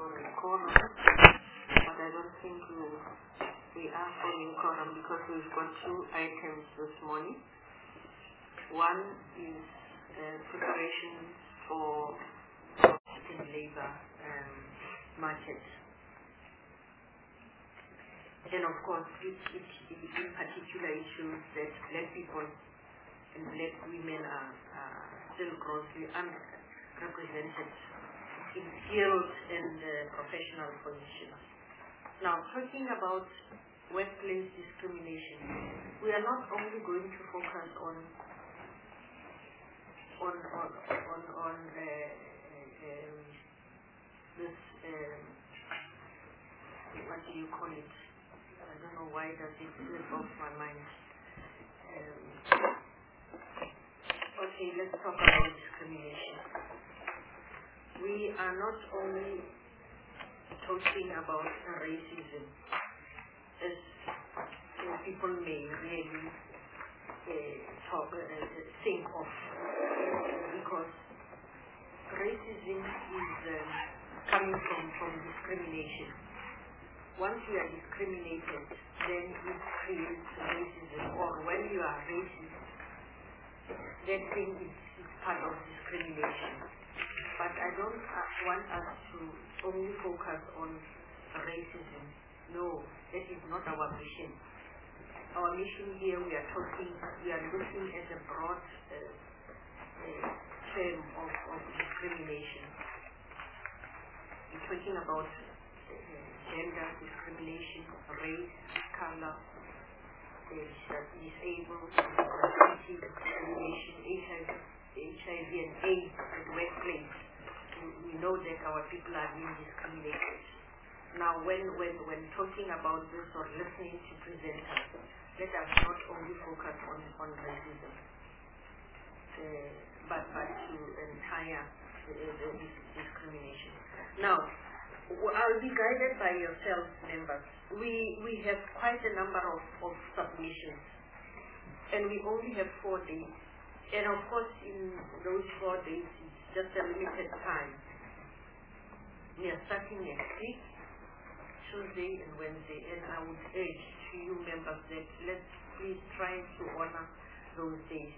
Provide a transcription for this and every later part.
for a quorum, but I don't think we are following quorum because we've got two items this morning. One is preparation for chicken labor market. And of course, it in particular issues that black people and black women are still grossly unrepresented in skilled and professional positions. Now, talking about workplace discrimination, we are not only going to focus on this what do you call it? I don't know why does it slip off my mind. Okay, let's talk about discrimination. We are not only talking about racism, as people may really think of, because racism is coming from discrimination. Once you are discriminated, then it creates racism, or when you are racist, that thing is part of discrimination. But I don't want us to only focus on racism. No, that is not our mission. Our mission here, we are looking at a broad term of discrimination. We're talking about gender discrimination, race, color, disabled, disability discrimination, HIV and AIDS at the workplace. We know that our people are being discriminated. Now, when talking about this or listening to presenters, let us not only focus on racism, but to entire discrimination. Now, I'll be guided by yourselves, members. We have quite a number of submissions, and we only have 4 days. And of course, in those 4 days, it's just a limited time. We are starting next week, Tuesday and Wednesday, and I would urge to you members that let's please try to honor those days.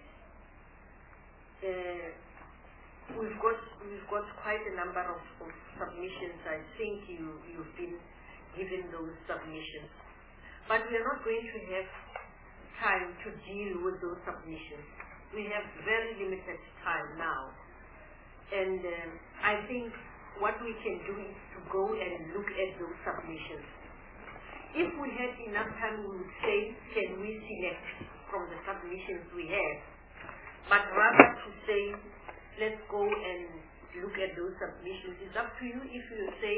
We've got quite a number of submissions. I think you've been given those submissions, but we are not going to have time to deal with those submissions. We have very limited time now, and I think what we can do is to go and look at those submissions. If we had enough time, we would say, can we select from the submissions we have? But rather to say, let's go and look at those submissions. It's up to you if you say,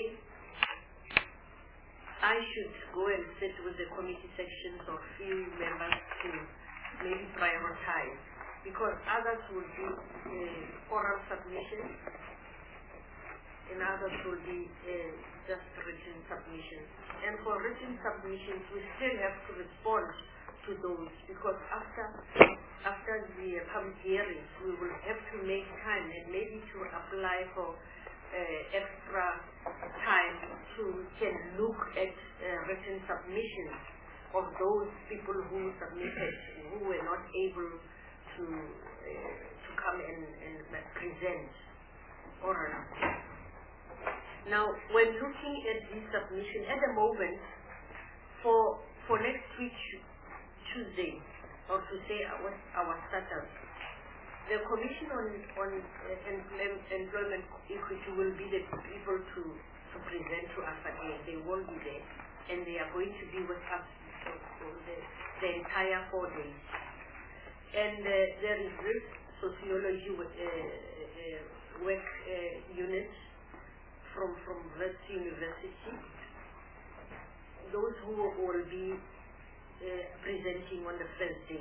I should go and sit with the committee sections or few members to maybe prioritize, because others will be oral submissions and others will be just written submissions. And for written submissions, we still have to respond to those, because after the public hearings, we will have to make time and maybe to apply for extra time to can look at written submissions of those people who submitted, who were not able to come and present orally. Now, when looking at this submission, at the moment, for next week, Tuesday, or to say our status, the Commission on Employment Equity will be the people to present to us again. They will be there, and they are going to be with us for the entire 4 days. And there is this sociology work unit from Wits University, those who will be presenting on the first day.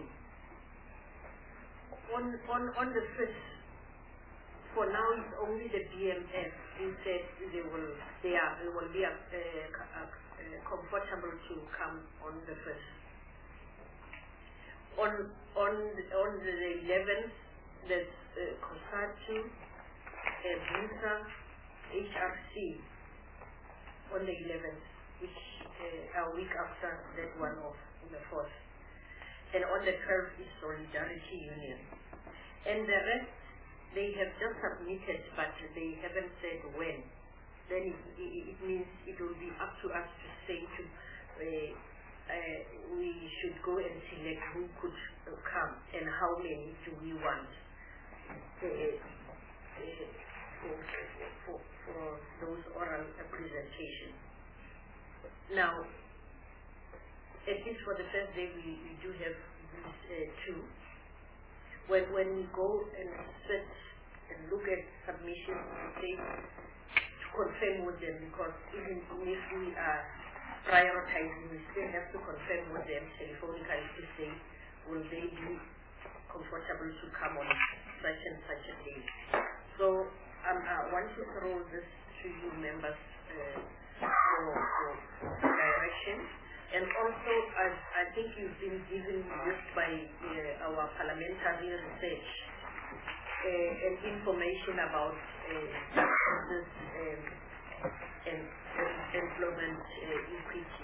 On the first, for now it's only the BMF who said they will be comfortable to come on the first. On the 11th, there's COSATU, BUSA, HRC, on the 11th, which a week after that one off, on the 4th. And on the 12th is Solidarity Union. And the rest, they have just submitted, but they haven't said when. Then it means it will be up to us to say we should go and select who could come and how many do we want for those oral presentations. Now, at least for the first day, we do have these two. When we go and sit and look at submissions, we say to confirm with them, because even if we are prioritizing, we still have to confirm with them telephonically to say, will they be comfortable to come on such and such a day. So I want to throw this to you members for direction. And also, I think you've been given this by our parliamentary research and information about this employment equity.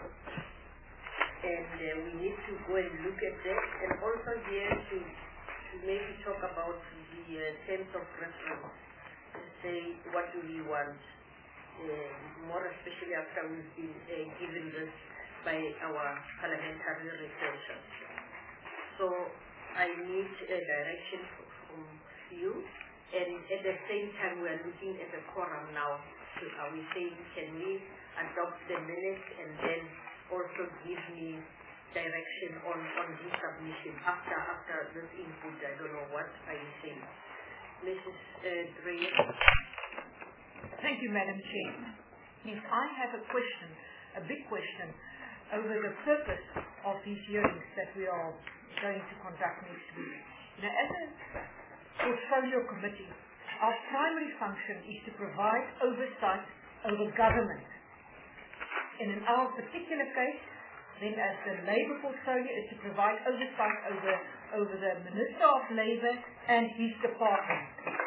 And we need to go and look at that, and also here to maybe talk about the terms of reference, to say what do we want, more especially after we've been given this by our parliamentary researchers. So I need a direction from you, and at the same time we are looking at the quorum now. So are we saying, can we adopt the minutes and then also give me direction on this submission after this input? I don't know, what are you saying? Mrs. Dreyer. Thank you, Madam Chair. Yes, I have a question, a big question, over the purpose of these hearings that we are going to conduct next week. Now, as a portfolio committee, our primary function is to provide oversight over government. And in our particular case, then as the Labour portfolio is to provide oversight over the Minister of Labour and his department.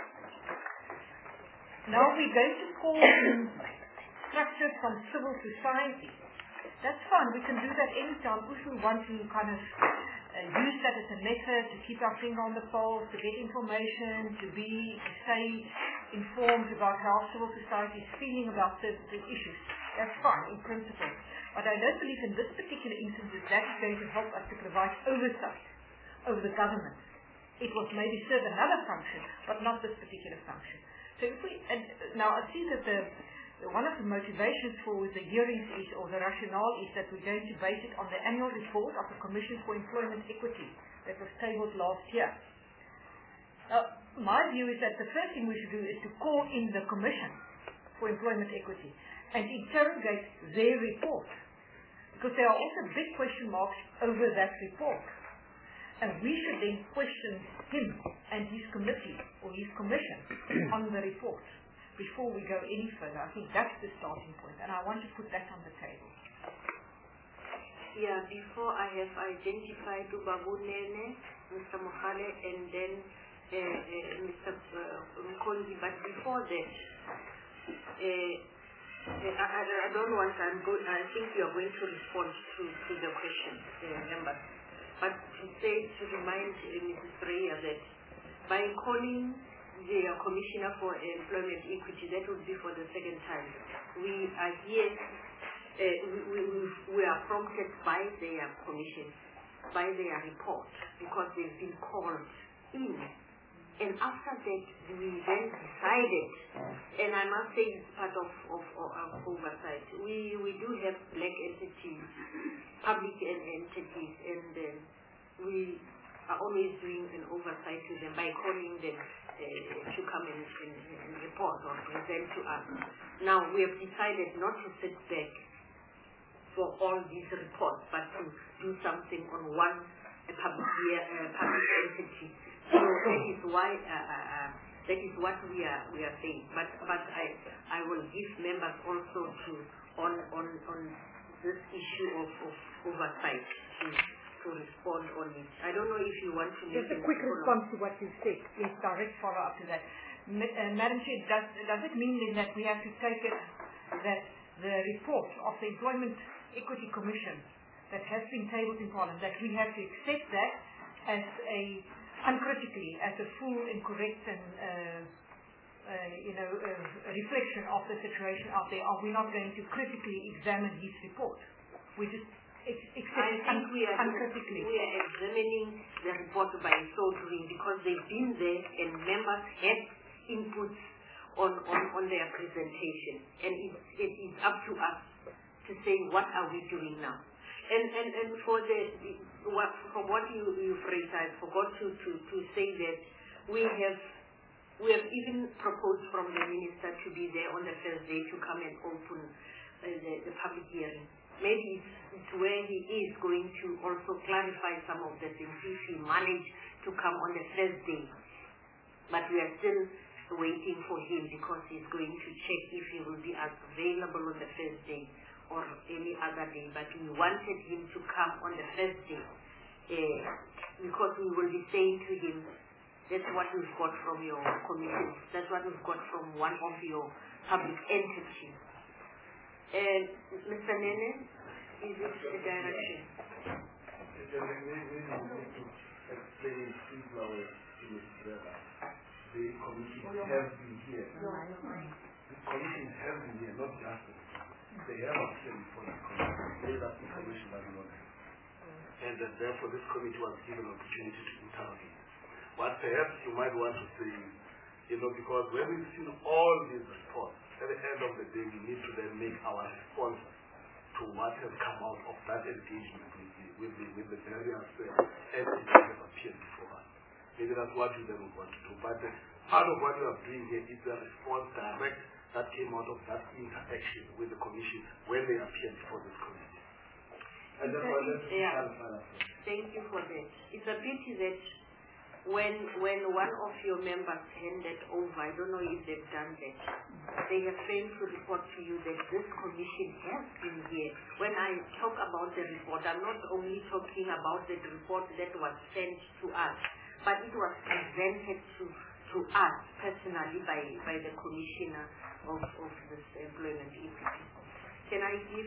Now we're going to call in structure from civil society. That's fine, we can do that anytime if we want to kind of use that as a method to keep our finger on the pulse, to get information, to stay informed about how civil society is feeling about certain issues. That's fine, in principle. But I don't believe in this particular instance that is going to help us to provide oversight over the government. It will maybe serve another function, but not this particular function. So if we, now I see that one of the motivations for the hearings is, or the rationale is, that we're going to base it on the annual report of the Commission for Employment Equity that was tabled last year. My view is that the first thing we should do is to call in the Commission for Employment Equity and interrogate their report, because there are also big question marks over that report. And we should then question him and his committee or his commission on the report before we go any further. I think that's the starting point, and I want to put that on the table. Yeah, before I have identified Ubabunene, Mr. Mohale, and then Mr. Mkonzi, but before that, I don't want to, I think you are going to respond to the question, members. But to remind Mrs. Breyer that by calling the Commissioner for Employment Equity, that would be for the second time. We are here, we are prompted by their commission, by their report, because they've been called in. And after that, we then decided, and I must say it's part of oversight. We do have black entities, public entities, and we are always doing an oversight to them by calling them to come and report or present to us. Now, we have decided not to sit back for all these reports, but to do something on one public entity. So that is why that is what we are saying. But I will give members also on this issue of oversight to respond on it. I don't know if you want to make just a quick response to what you said. Yes, direct follow up to that. Madam Chair, does it mean then that we have to take it that the report of the Employment Equity Commission that has been tabled in Parliament, that we have to accept that as uncritically, as a full and correct and a reflection of the situation out there. Are we not going to critically examine his report? We just accept it uncritically. We are examining the report by soldering because they've been there and members had inputs on their presentation, and it is up to us to say what are we doing now. And for from what you've raised, I forgot to say that we have even proposed from the minister to be there on the first day to come and open the public hearing. Maybe it's where he is going to also clarify some of the things if he managed to come on the first day. But we are still waiting for him because he's going to check if he will be available on the first day or any other day. But we wanted him to come on the first day because we will be saying to him, that's what we've got from your commission, that's what we've got from one of your public entities. Mr. Nene, is it a direction? The commission has been here. The commission has been here, not just they have appeared before the commission. That information that we don't have. And that therefore this committee was given an opportunity to intervene. What perhaps you might want to say, because when we've seen all these reports, at the end of the day we need to then make our response to what has come out of that engagement with the various entities that have appeared before us. Maybe that's what you then would want to do. But part of what we are doing here is the response direct that came out of that interaction with the commission when they appeared before this committee. I just wanted to clarify that. Thank you for that. It's a pity that when one of your members handed over, I don't know if they've done that, they have failed to report to you that this commission has been here. When I talk about the report, I'm not only talking about the report that was sent to us, but it was presented to us personally by the commissioner of this employment equity. Can I give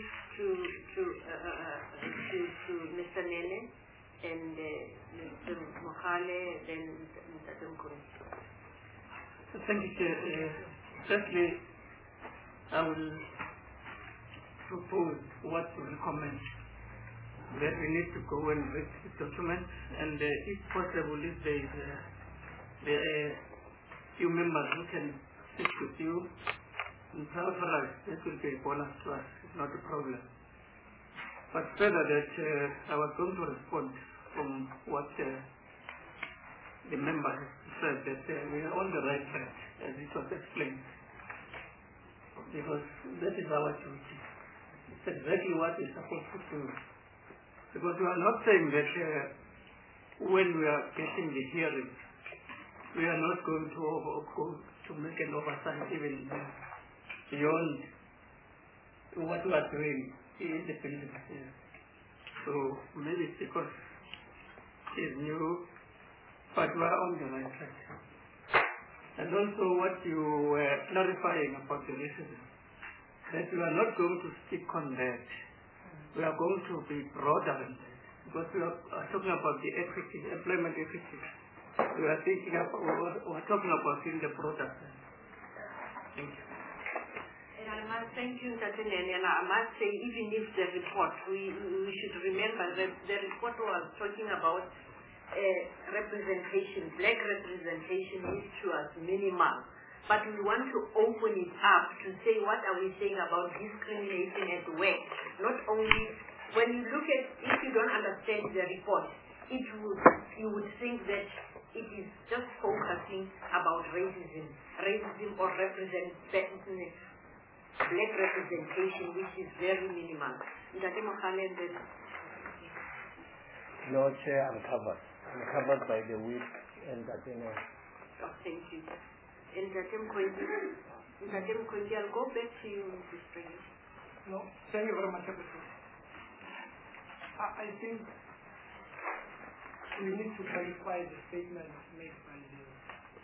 to Mr. Nene and Mr. Mohale, then Mr. Dumkuri? Thank you, Chair. Firstly, I will propose what to recommend, that we need to go and read the document, and if possible, if there are few members who can speak with you, in preference, this will be a bonus to us, it's not a problem. But further that I was going to respond from what the member has said, that we are on the right track, as it was explained. Because that is our duty. It's exactly what we're supposed to do. Because we are not saying that when we are getting the hearing, we are not going to make an oversight even beyond what we are doing in the building. So maybe it's because it's new, but we are on the right track. And also what you were clarifying about the racism, that we are not going to stick on that. We are going to be broader than that, because we are talking about the equity, employment equity. We are thinking about, we are talking about in the broader sense. Thank you. And I must thank you, Mr. Nene, and I must say, even if the report, we should remember that the report was talking about representation, black representation is to us minimal. But we want to open it up to say what are we saying about discrimination at work. Not only, when you look at, if you don't understand the report, you would think that it is just focusing about racism or black representation, which is very minimal. No, Chair, I'm covered. I'm covered by the whip and that, Oh, thank you. And I'll go back to you, Mrs. Spring. No, thank you very much, I think we need to clarify the statement made by the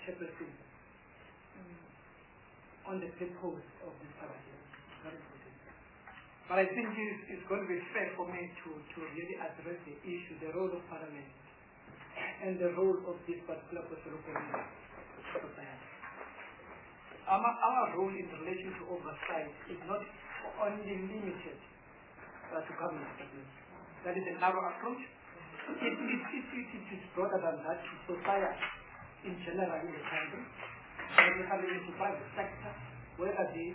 chairperson on the purpose of this subject. Very important. But I think it's going to be fair for me to really address the issue, the role of Parliament and the role of this particular society. Our role in relation to oversight is not only limited to government establishments. That is a narrow approach. It is broader than that to society in general in the country, particularly into private sector, whether they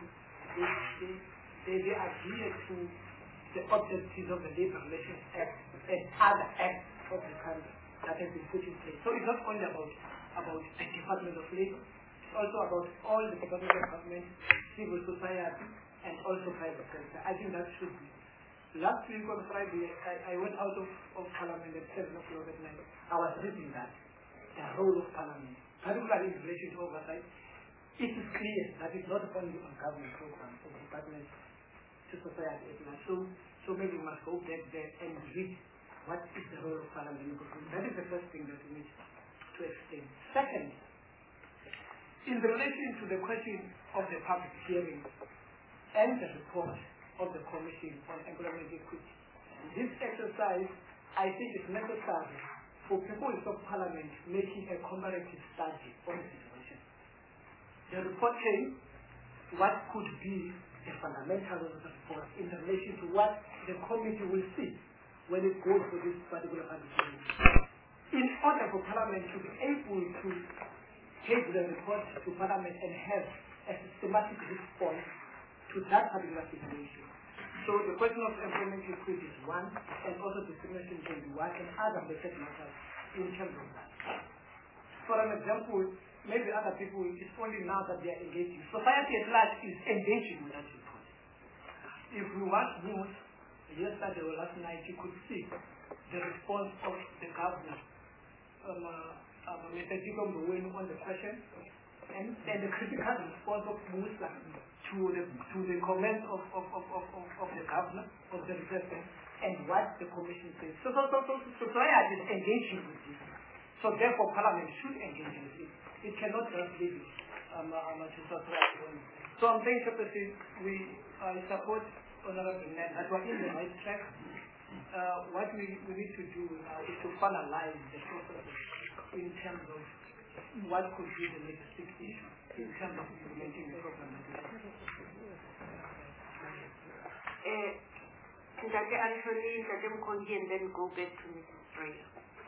adhere to the objectives of the Labour Relations Act and other acts of the country that have been put in place. So it's not only about the Department of Labour, it's also about all the departments of government, civil society, and also private sector. I think that should be. Last week on Friday, I went out of Parliament at 7 o'clock at night. I was reading that, the role of Parliament, particularly in relation to oversight. It is clear that it's not only on government programs or departments to society at large. So maybe we must go back there and read what is the role of Parliament. That is the first thing that we need to explain. Second, in relation to the question of the public hearing and the report of the Commission on Employment Equity, this exercise, I think, is necessary for people of Parliament making a comparative study on the situation. The report came, what could be the fundamentals of the report in relation to what the committee will see when it goes to this particular public hearing. In order for Parliament to be able to take the report to Parliament and have a systematic response to that particular situation. So the question of employment equity is one, and also discrimination can be one, and other related matters in terms of that. For an example, maybe other people, it's only now that they are engaging. Society at large is engaging with that report. If we watch news, yesterday or last night, you could see the response of the governor, Mr. Jacob Mboweni, on the question, and the critical response of Musa to the comments of the governor, of the president, and what the commission says. So society is engaging with this. So therefore Parliament should engage with it. It cannot just leave it to society. So I'm saying, I support Honorable Ned that we're in the right track. What we need to do is to finalize the process in terms of what could be the next big issue in terms of implementing the program. Dr. Anthony, Dr. Mkongi, and then go back to Mrs. Prayer.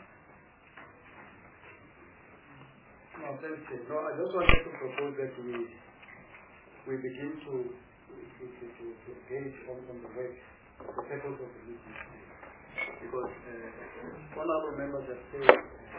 No, thank you. No, I just wanted to propose that we begin to engage on the work, the purpose of the meeting. Because one of our members has said,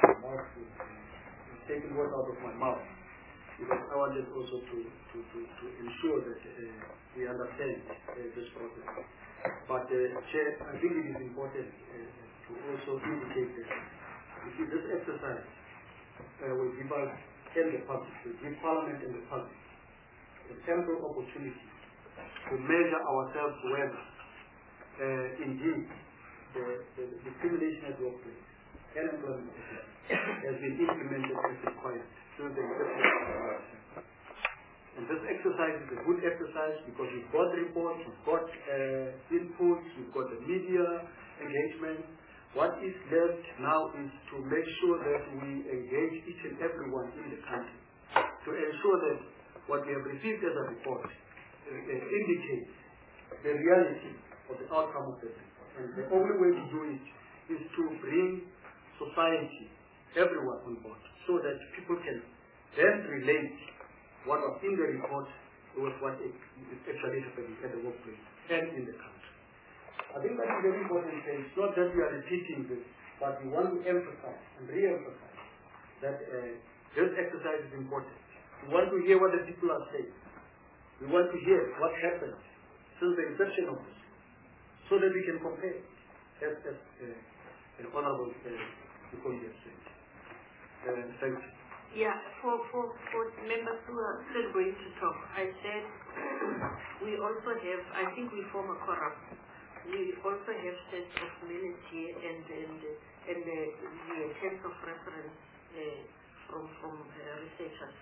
taking words out of my mouth, because I wanted also to ensure that we understand this process. But Chair, I think it is important to also indicate that you see, this exercise will give us and the public, will give Parliament and the public an ample opportunity to measure ourselves whether indeed the discrimination at workplace and employment has been implemented as required through the exercise. And this exercise is a good exercise because we've got reports, we've got inputs, we've got the media engagement. What is left now is to make sure that we engage each and everyone in the country to ensure that what we have received as a report indicates the reality of the outcome of the report. And the only way to do it is to bring society, everyone on board, so that people can then relate what was in the report with what is actually happening at the workplace and in the country. I think that is very important. It's not that we are repeating this, but we want to emphasize and re-emphasize that this exercise is important. We want to hear what the people are saying. We want to hear what happened since the inception of this, so that we can compare, as an honorable Mkongi has said. Thank you. Yeah, for members who are still going to talk, I said we also have, I think we form a quorum. We also have sets of minutes here and the terms of reference from researchers.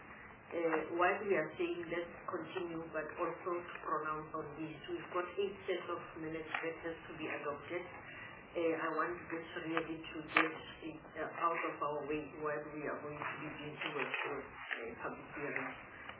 while we are saying let's continue, but also to pronounce on this. We've got 8 sets of minutes letters to be adopted. I want this really to get it out of our way while we are going to be dealing with public hearings.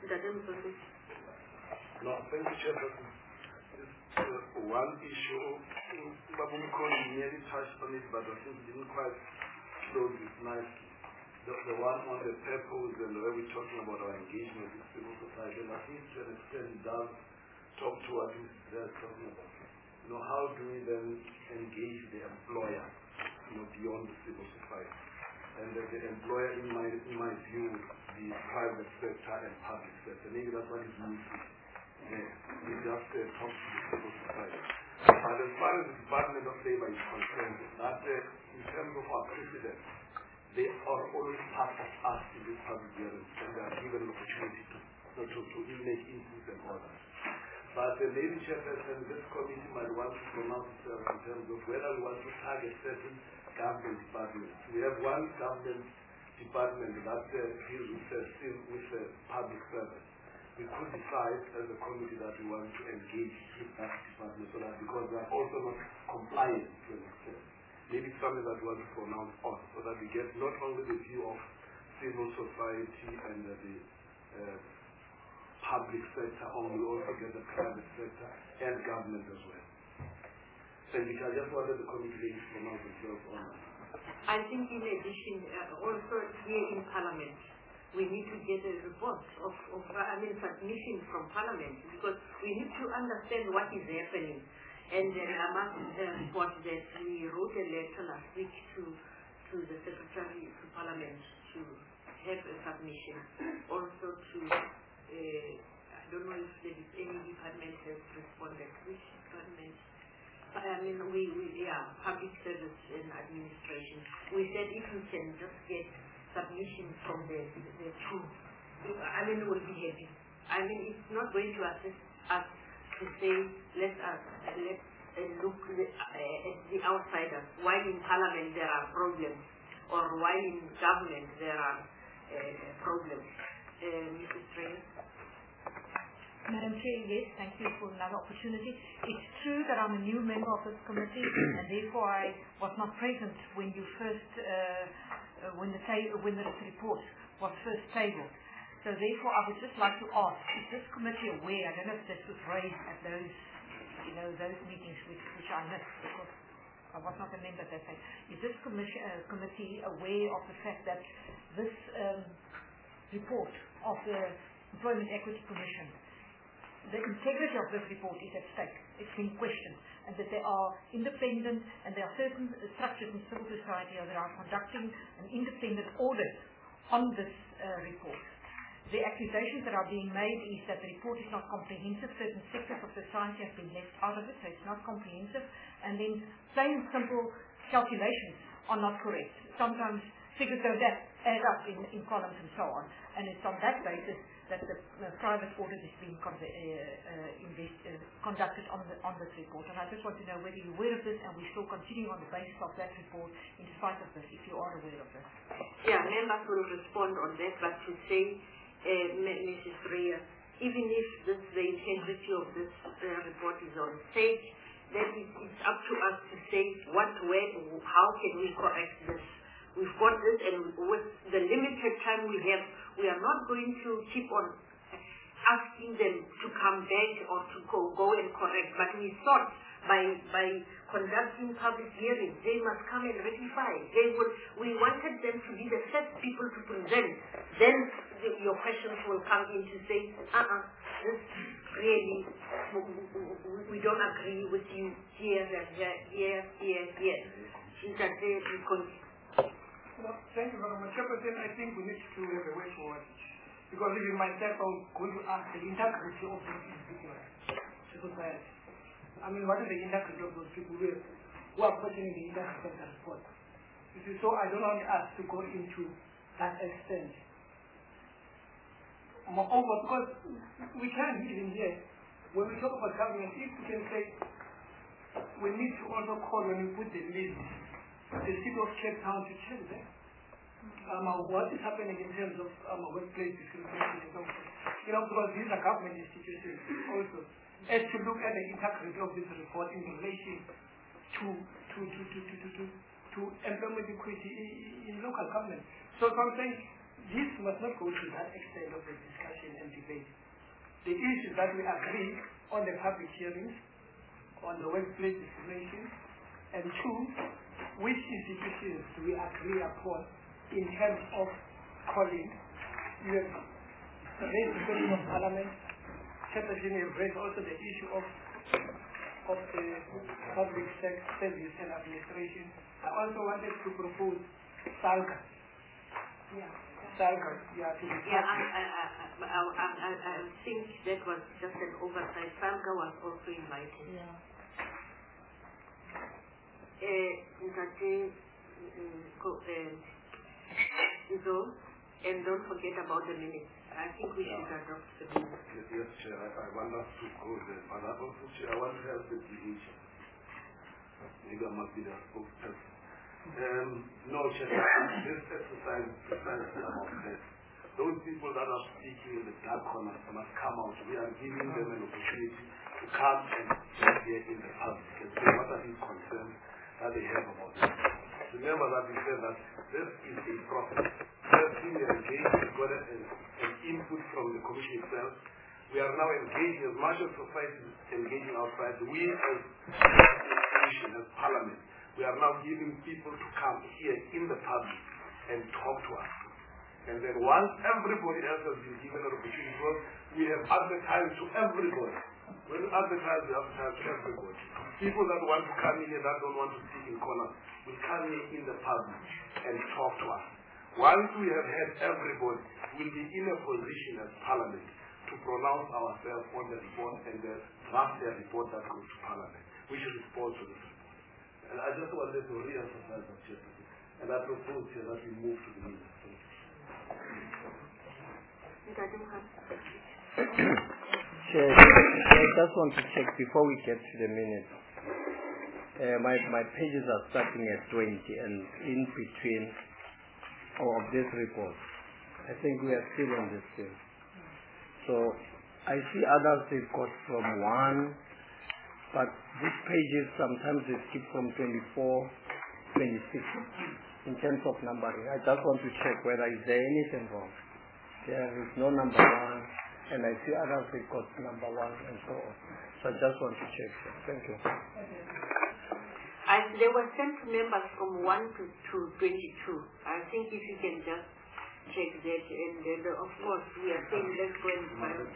No, thank you, Chairperson. One issue, Babu Mkoni nearly touched on it, but I think we didn't quite close it nicely. The one on the purpose and where we're talking about our engagement with civil society, and I think to an extent it does talk to what Mrs. is talking about. How do we then engage the employer, beyond the civil society? And the employer, in my view, the private sector and public sector. Maybe that's what is missing. We just talk to the civil society. But as far as the Department of Labor is concerned, that in terms of our precedent, they are always part of us in this public hearing, and they are given an opportunity to make inputs and all that. But the maybe Chairperson, this committee might want to pronounce itself in terms of whether we want to target certain government departments. We have one government department that deals with public service. We could decide as a committee that we want to engage with that department so that because they are also not compliant to an extent. Maybe it's something that we want to pronounce on so that we get not only the view of civil society and the public sector, we also get the private sector and government as well. And I just wanted the committee to pronounce themselves on that. I think in addition, also here in Parliament, we need to get a report of submission from Parliament because we need to understand what is happening. And I must report that we wrote a letter last week to the Secretary to Parliament to have a submission. Also to, I don't know if there is any department has responded. Which department? Public service and administration. We said if we can just get submission from the two, we'll be happy. It's not going to assist us to say, let's look at the outsiders. While in Parliament there are problems, or while in government there are problems. Mrs. Reyes? Madam Chair, yes, thank you for another opportunity. It's true that I'm a new member of this committee, and therefore I was not present when you first, when the report was first tabled. So therefore, I would just like to ask: is this committee aware? I don't know if this was raised at those, those meetings which I missed because I was not a member at that time. Is this committee aware of the fact that this report of the Employment Equity Commission, the integrity of this report is at stake? It's been questioned, and that there are independent and there are certain structures in civil society that are conducting an independent audit on this report. The accusations that are being made is that the report is not comprehensive. Certain sectors of society have been left out of it, so it's not comprehensive. And then plain simple calculations are not correct. Sometimes figures don't add up in columns and so on. And it's on that basis that the private audit is being conducted on this report. And I just want to know whether you're aware of this, and we still continue on the basis of that report in spite of this, if you are aware of this. Yeah, members will respond on that, but to say, Mrs. Reyes, even if the integrity of this report is on stake, then it's up to us to say how can we correct this. We've got this, and with the limited time we have, we are not going to keep on asking them to come back or to go and correct. But we thought by conducting public hearings, they must come and rectify. We wanted them to be the first people to present. Then your questions will come in to say, this really, we don't agree with you here and here. Well, thank you very much. Chairperson, I think we need to have a way forward. Because even myself, I'm going to ask the integrity of those individuals to society. What is the integrity of those people who are questioning the integrity of the report? You see, so I don't want us to go into that extent. Moreover, because we can't even hear, when we talk about government, if we can say, we need to also call when we put the list, the city of Cape Town to check that. what is happening in terms of workplace discrimination and so forth. Because these are government institutions also. As to look at the integrity of this report in relation to employment equity in local government. So I'm saying this must not go to that extent of the discussion and debate. The issue that we agree on the public hearings, on the workplace discrimination, and two, which institutions do we agree upon in terms of calling. You have raised the question of Parliament. Chairperson has raised also the issue of the public service and administration. I also wanted to propose SALGA. SALGA, to be I think that was just an oversight. SALGA was also invited. And don't forget about the minutes. I think we should adopt the minutes. Yes, Chair, I want us to go there, but I also, Chair, I want to help the DH. Maybe I must be the spokesperson. No, Chair, this exercise is about that. Those people that are speaking in the dark corners must come out. We are giving them an opportunity to come and hear in the public and say what are these concerns that they have about this. Remember that we said that this is a process. First thing we are engaged, we got an input from the Commission itself. We are now engaging, as much as society is engaging outside, we as Commission, as Parliament, we are now giving people to come here in the public and talk to us. And then once everybody else has been given an opportunity, because we have advertised to everybody. When we advertise, we advertise to everybody. People that want to come in here, that don't want to sit in corners, will come here in the public and talk to us. Once we have had everybody, we'll be in a position as Parliament to pronounce ourselves on the report and then draft the report that goes to Parliament. We should respond to this report. And I just wanted to re-emphasize that, Chair. And I propose here that we move to the minutes. Chair, I just want to check before we get to the minutes. My pages are starting at 20 and in between of this report. I think we are still on this thing. So I see others they've got from 1, but these pages sometimes they skip from 24, 26 in terms of numbering. I just want to check whether is there anything wrong. There is no number 1, and I see others they've got number 1 and so on. So I just want to check. Thank you. There were sent members from 1 to 22. I think if you can just check that, and then of course we are saying let's go and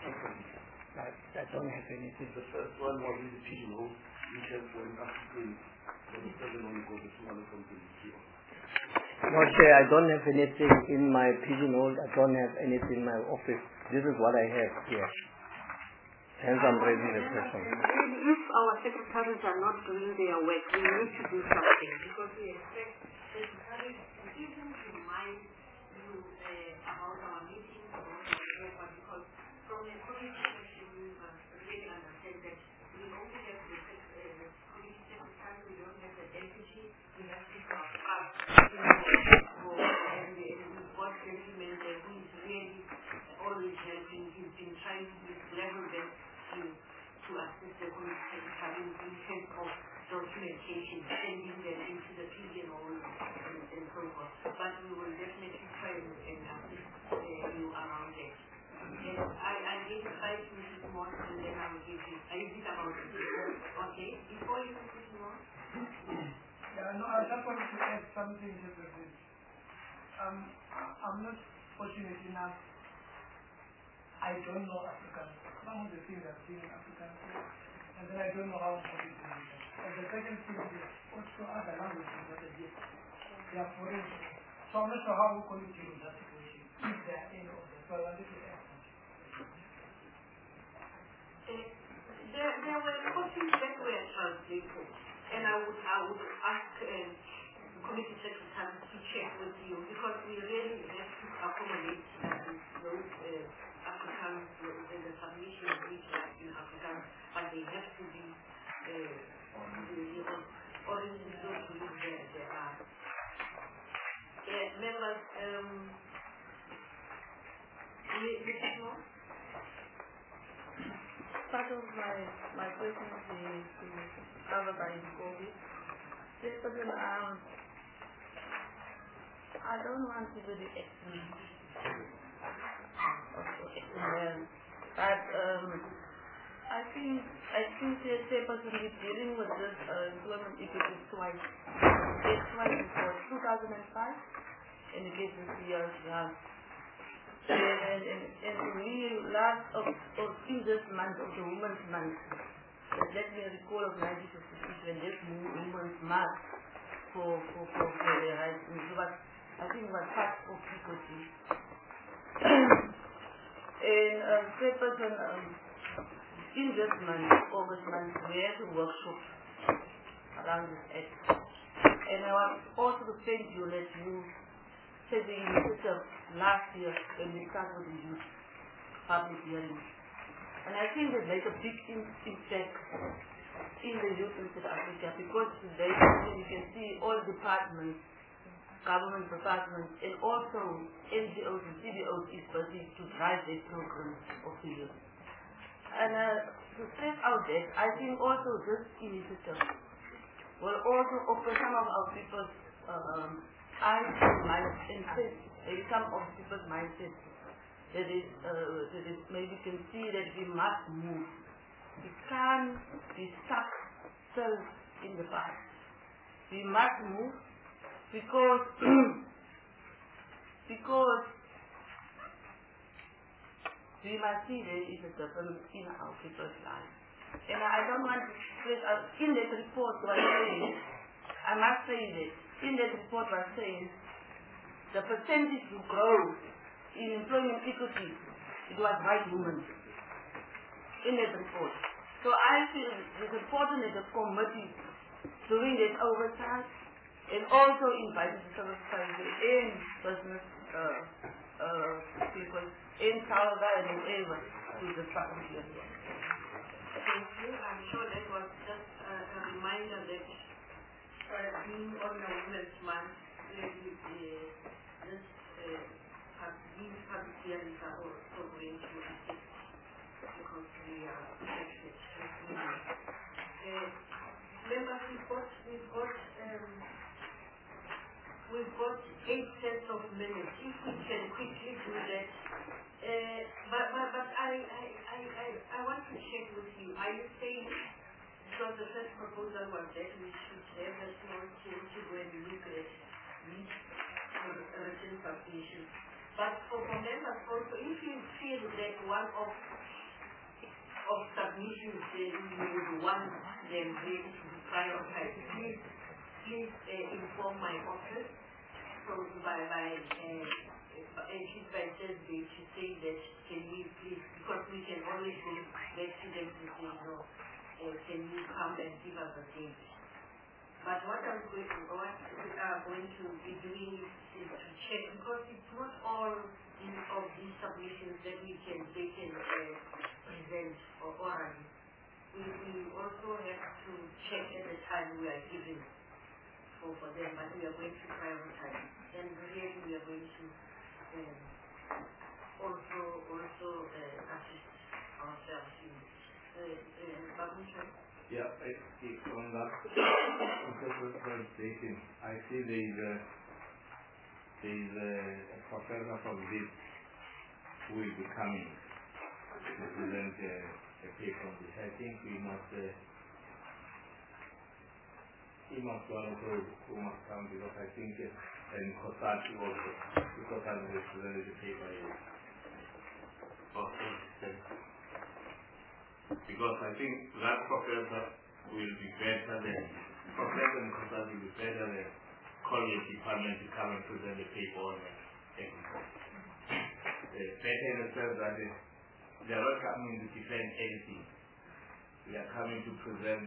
I don't have anything. The first one was in the pigeonhole, which has an African, the second one got the 200 from 22. No, Chair, I don't have anything in my pigeonhole. I don't have anything in my office. This is what I have here. Hence I'm raising the question. If our secretaries are not doing their work, we need to do something, because we expect secretaries even to remind you about our meetings, about our work, because from the committee section we really understand that we only have the committee secretary, we don't have the deputy, we have people apart. And we've got gentlemen there who is really always helping. He's been trying to level them to assist the committee secretary in terms of documentation, sending them into the pigeonhole and so forth. But we will definitely try and assist you around that. And I give 5 minutes more and then I will give you. I think about it. Okay? Before you continue on? No, I just wanted to add something to this. I'm not fortunate enough. I don't know Afrikaans. Some of the things I've seen in Afrikaans, and then I don't know how important it is. And the second thing is also other languages that are here. They are foreign. So I'm not sure how we can deal with that situation, if there are any of them. So I wanted to add something. There were copies that were translated, and I would ask committee secretary to check with you, because we really have to accommodate those Africans in the submission of which are in Afrikaans, but they have to be or in those there are members. part of my question is to cover by COVID. This person, I don't want to do the extreme. But I think the person is dealing with this employment issue twice. It's twice before 2005 and it gets this year. And we last in this month of the Women's Month, let me recall of 1956 when this Women's Month for their rights. I think it was part of equity. And third person, in this month, August month, we had a workshop around this act. And I want also to thank you that you said the initiative last year when we started with the youth public hearing. And I think they make a big impact in the youth in South Africa because today you can see all departments, government departments, and also NGOs and CBOs is busy to drive their programs of the youth. And to stress out that, I think also this initiative will also open some of our people's eyes and minds and maybe some of people's mindsets that is maybe can see that we must move. We can't be stuck still in the past. We must move because we must see there is a difference in our people's lives. And I don't want to stress out in that report was saying, I must say that in that report was saying the percentage to grow in employment equity, it was white women in that report. So I feel it's important that the committee doing that oversight and also inviting the civil society and business people in South and whoever to the public here. Thank you. I'm sure that was just a reminder that being on the Women's Month, these public hearings are also going to assist because we are affected. Members, we've got 8 sets of minutes. If we can quickly do that. But I want to check with you. Are you saying, because the first proposal was that we should have a small team to go and look at these written submissions. But for members also, if you feel that one of submissions you would want them to prioritize, please inform my office by Thursday to say that can we please, because we can always go back to them to say no, can you come and give us a date. But what we are going to be doing is to check, because it's not all of these submissions that they can present orally. We also have to check at the time we are given for them, but we are going to prioritize. And really we are going to also assist ourselves in yeah, on that presentation, I see there is a professor from this who will be coming to present a paper on this. I think we must he must one who must come, because I think and Kosaki also, because I will present the paper because I think that professor will be better than Professor and Kosaki will be better than calling a department to come and present the paper on agriculture. Better in the sense that they are not coming to defend anything. We are coming to present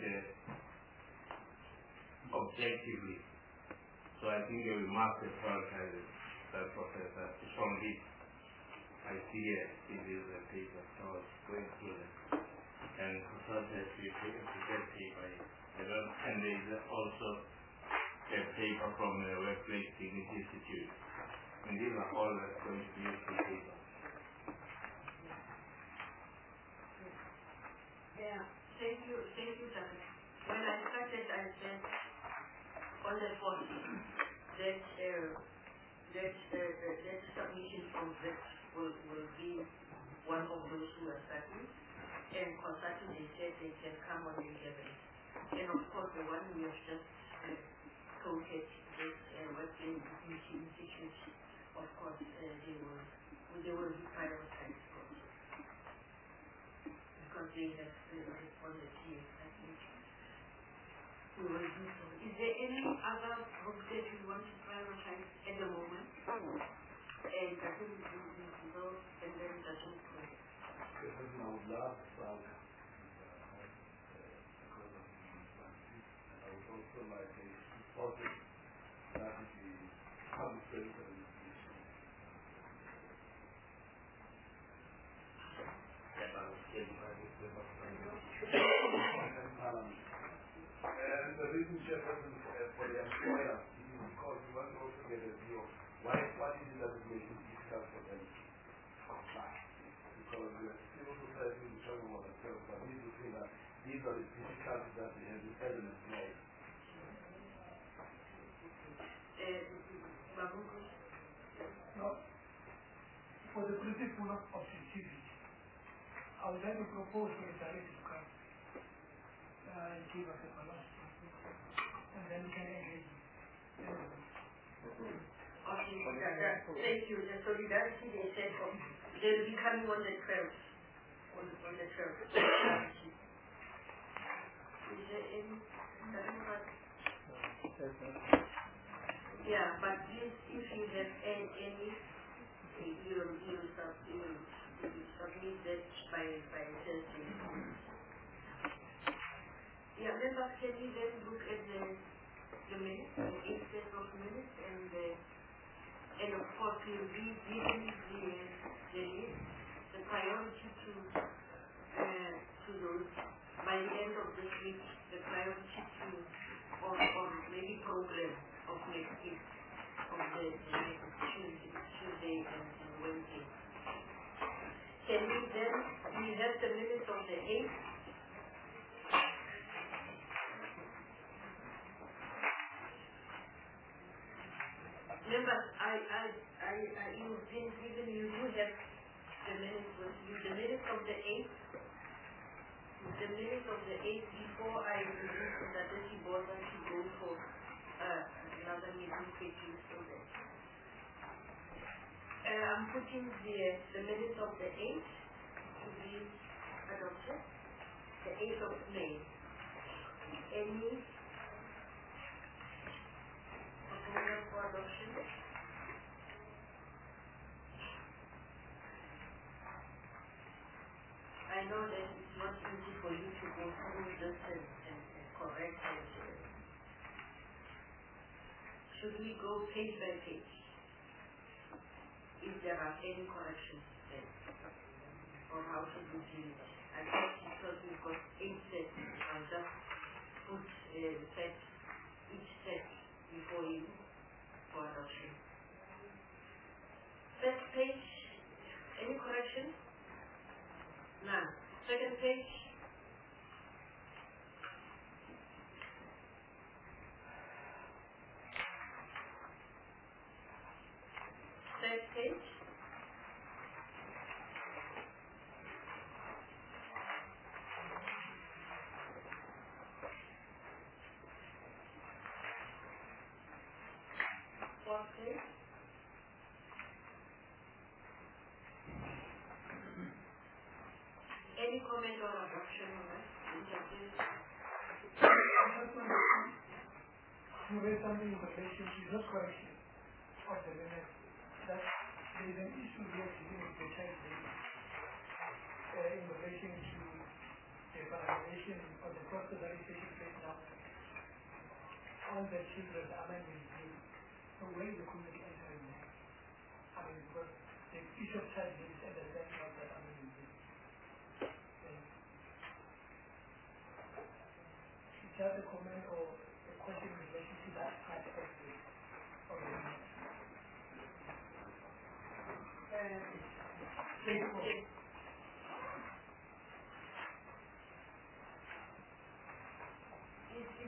objectively. So I think they will must prioritize that professor. From this, I see it is a paper, so I was going through it. And consultants will present paper. And there is also a paper from the Workplace Dignity Institute. And these are all going to be useful papers. Thank you, Dr. When I started, I said on the 14th that submission from this will be one of those who are starting, and consulting they said they can come on the 11th. And of course, the one we have just quoted, this Western Institute, of course, they will be prioritized because they have responded to it, I think. We will do so. Is there any other group that you want to prioritize at the moment? And I think we will go and then I think this is my last talk because of my feet, and I would also like a project that is the public service administration. And the reason, Chairperson, for the employer is because we want to also get a view of what is it that is making it difficult for them to apply. Because we are civil society, we talk about ourselves, but we need to say that these are the difficulties that they have as an employer. No, for the principle of objectivity, I would like to propose for the director to come and give us a balance, and then we can engage. Thank you. The solidarity they said they will be coming on the 12th. On the 12th. Is there any? Yeah, but if you have any, you will submit that by Thursday. Yeah, members, can we then look at the minutes, the 8 sets of minutes, and of course we will be giving the priority to those by the end of this week, the priority to or maybe program of next week, of the Tuesday and Wednesday. Can we then have the minutes of the 8th? Members, you've been given, you do have the minutes with you, the minutes of the 8th. The minutes of the 8th before I introduce that she board to go for another meeting quickly so that I'm putting the minutes of the 8th to be adopted, the 8th of May. Any proposal for adoption? I know that it's not easy for you to go through this and correct it. Should we go page by page? If there are any corrections then, or how should we do it? I think because we've got 8 sets, I'll just put each set before you for adoption. First page, any corrections? None. Second page. Third page. Fourth page. Any comment or objection on that? You read something in relation to the correction of the minutes that there is an issue here to do with the child in relation to the evaluation of the process that is taking place now on the children's amendment bill. So where is the community entering there? I mean, because the issue of child is at the center of that amendment bill. Just a comment or a question in relation to that part of the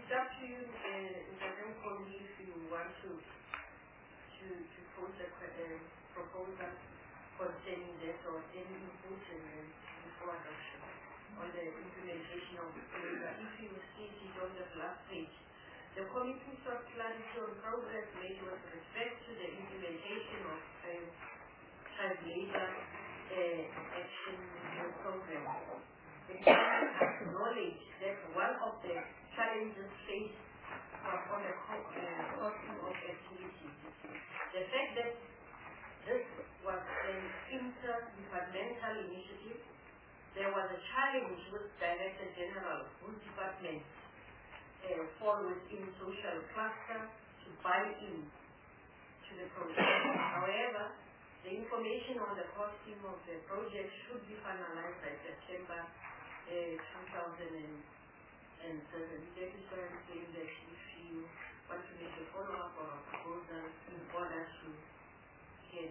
it's up to you, if you want to pose a proposal concerning that or any input before adoption on the implementation of the program. If you see it on the last page, the committee sought clarity on progress made with respect to the implementation of child labor action program. The committee acknowledged that one of the challenges faced was on the costing of activities. The fact that this was an interdepartmental initiative, there was a challenge with Director General, whose department fall within social cluster to buy in to the project. However, the information on the costing of the project should be finalized by September 2007. That is why I'm saying that if you want to make a follow-up or a proposal in order to can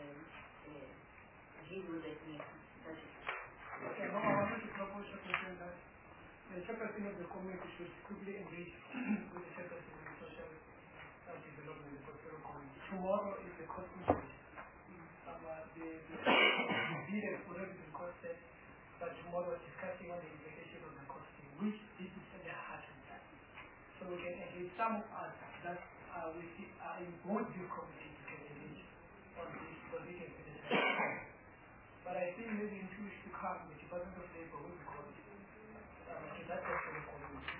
deal with that need. Okay, now I wanted to propose a question that the chairperson of the committee should quickly engage with the chairperson of the social development, the cultural committee. Tomorrow is the costing phase. The bill has already been costed, but tomorrow is discussing on the implication of the costing, which this is at the heart of that. So we can engage some of us that are in both these committees can engage on this because we can finish it. But I think maybe in 2 weeks to come, the Department of Labor will be called to that cultural committee.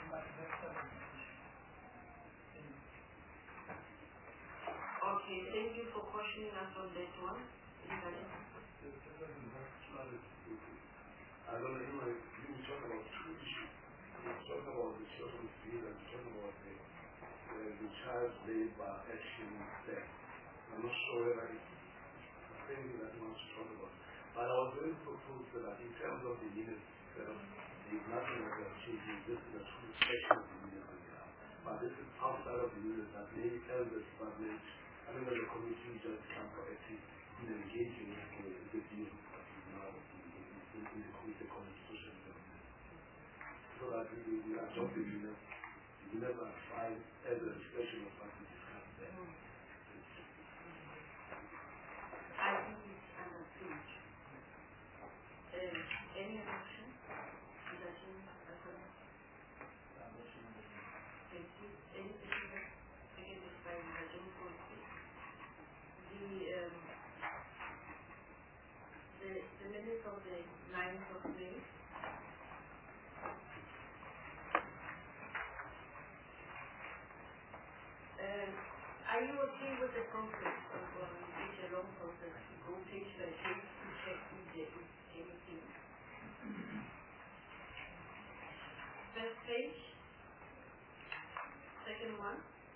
Okay, thank you for questioning us on that one. I don't know, you talk about 2 issues. You talk about the social field and you talk about the child labor action there. I'm not sure whether it's the same thing that you want to talk about. But I was going to propose that in terms of the units, there's nothing that we are changing. This is a true section of the unit that we have. But this is outside of the unit that may tell the department, I mean, the committee just come proactive in engaging with the deal that is now in the constitution. So that we adopt the unit. The unit are fine as a reflection of what we discussed there. I think it's understood. Any objection? Thank you. Anything against by Major Policy? The minutes of the 9th of May. Are you okay with the process of it's a long process to go page by page to check if there is anything? First page, second one.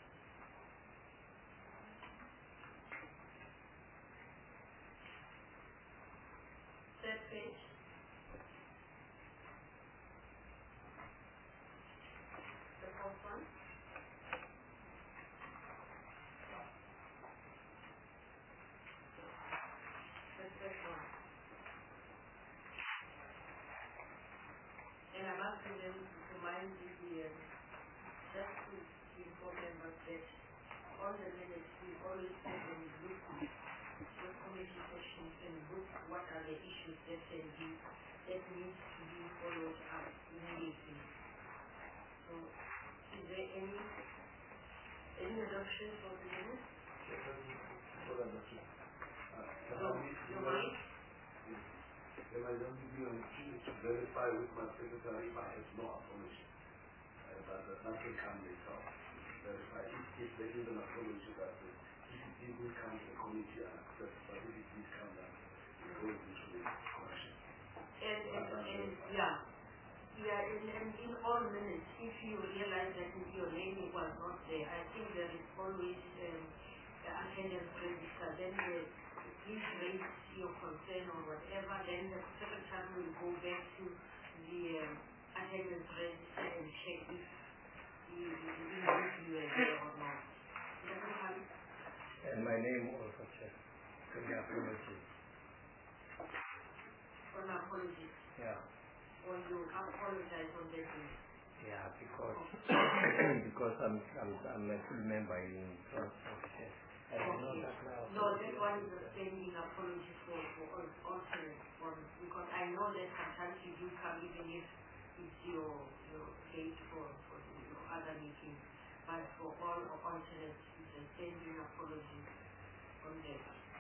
Third page. The fourth one. The third one. And I'm asking them to remind the just to inform members that on the minutes we always say when we look at the committee sessions and look what are the issues that can be that needs to be followed up immediately. So is there any adoption for the minutes? Can I just give you an opportunity to verify with my secretary if I have no apology? But nothing can later. Verify if there is an apology that the PCT will come to the committee and accept, but if it did come down, it goes into the correction. And in all minutes, if you realize that your name was not there, I think there is always attendance register. Then please raise your concern or whatever. Then the secretary will go back to the attendance register and check if you were there or not. And my name also, Chair. Apology. On apology. Yeah. Or you apologize on that day. Yeah, because I'm a full member in okay. No, that one is a standing apology for alternate one, because I know that sometimes you do come even if it's your date for your other meeting, but for all alternates, it's a standing apology on that.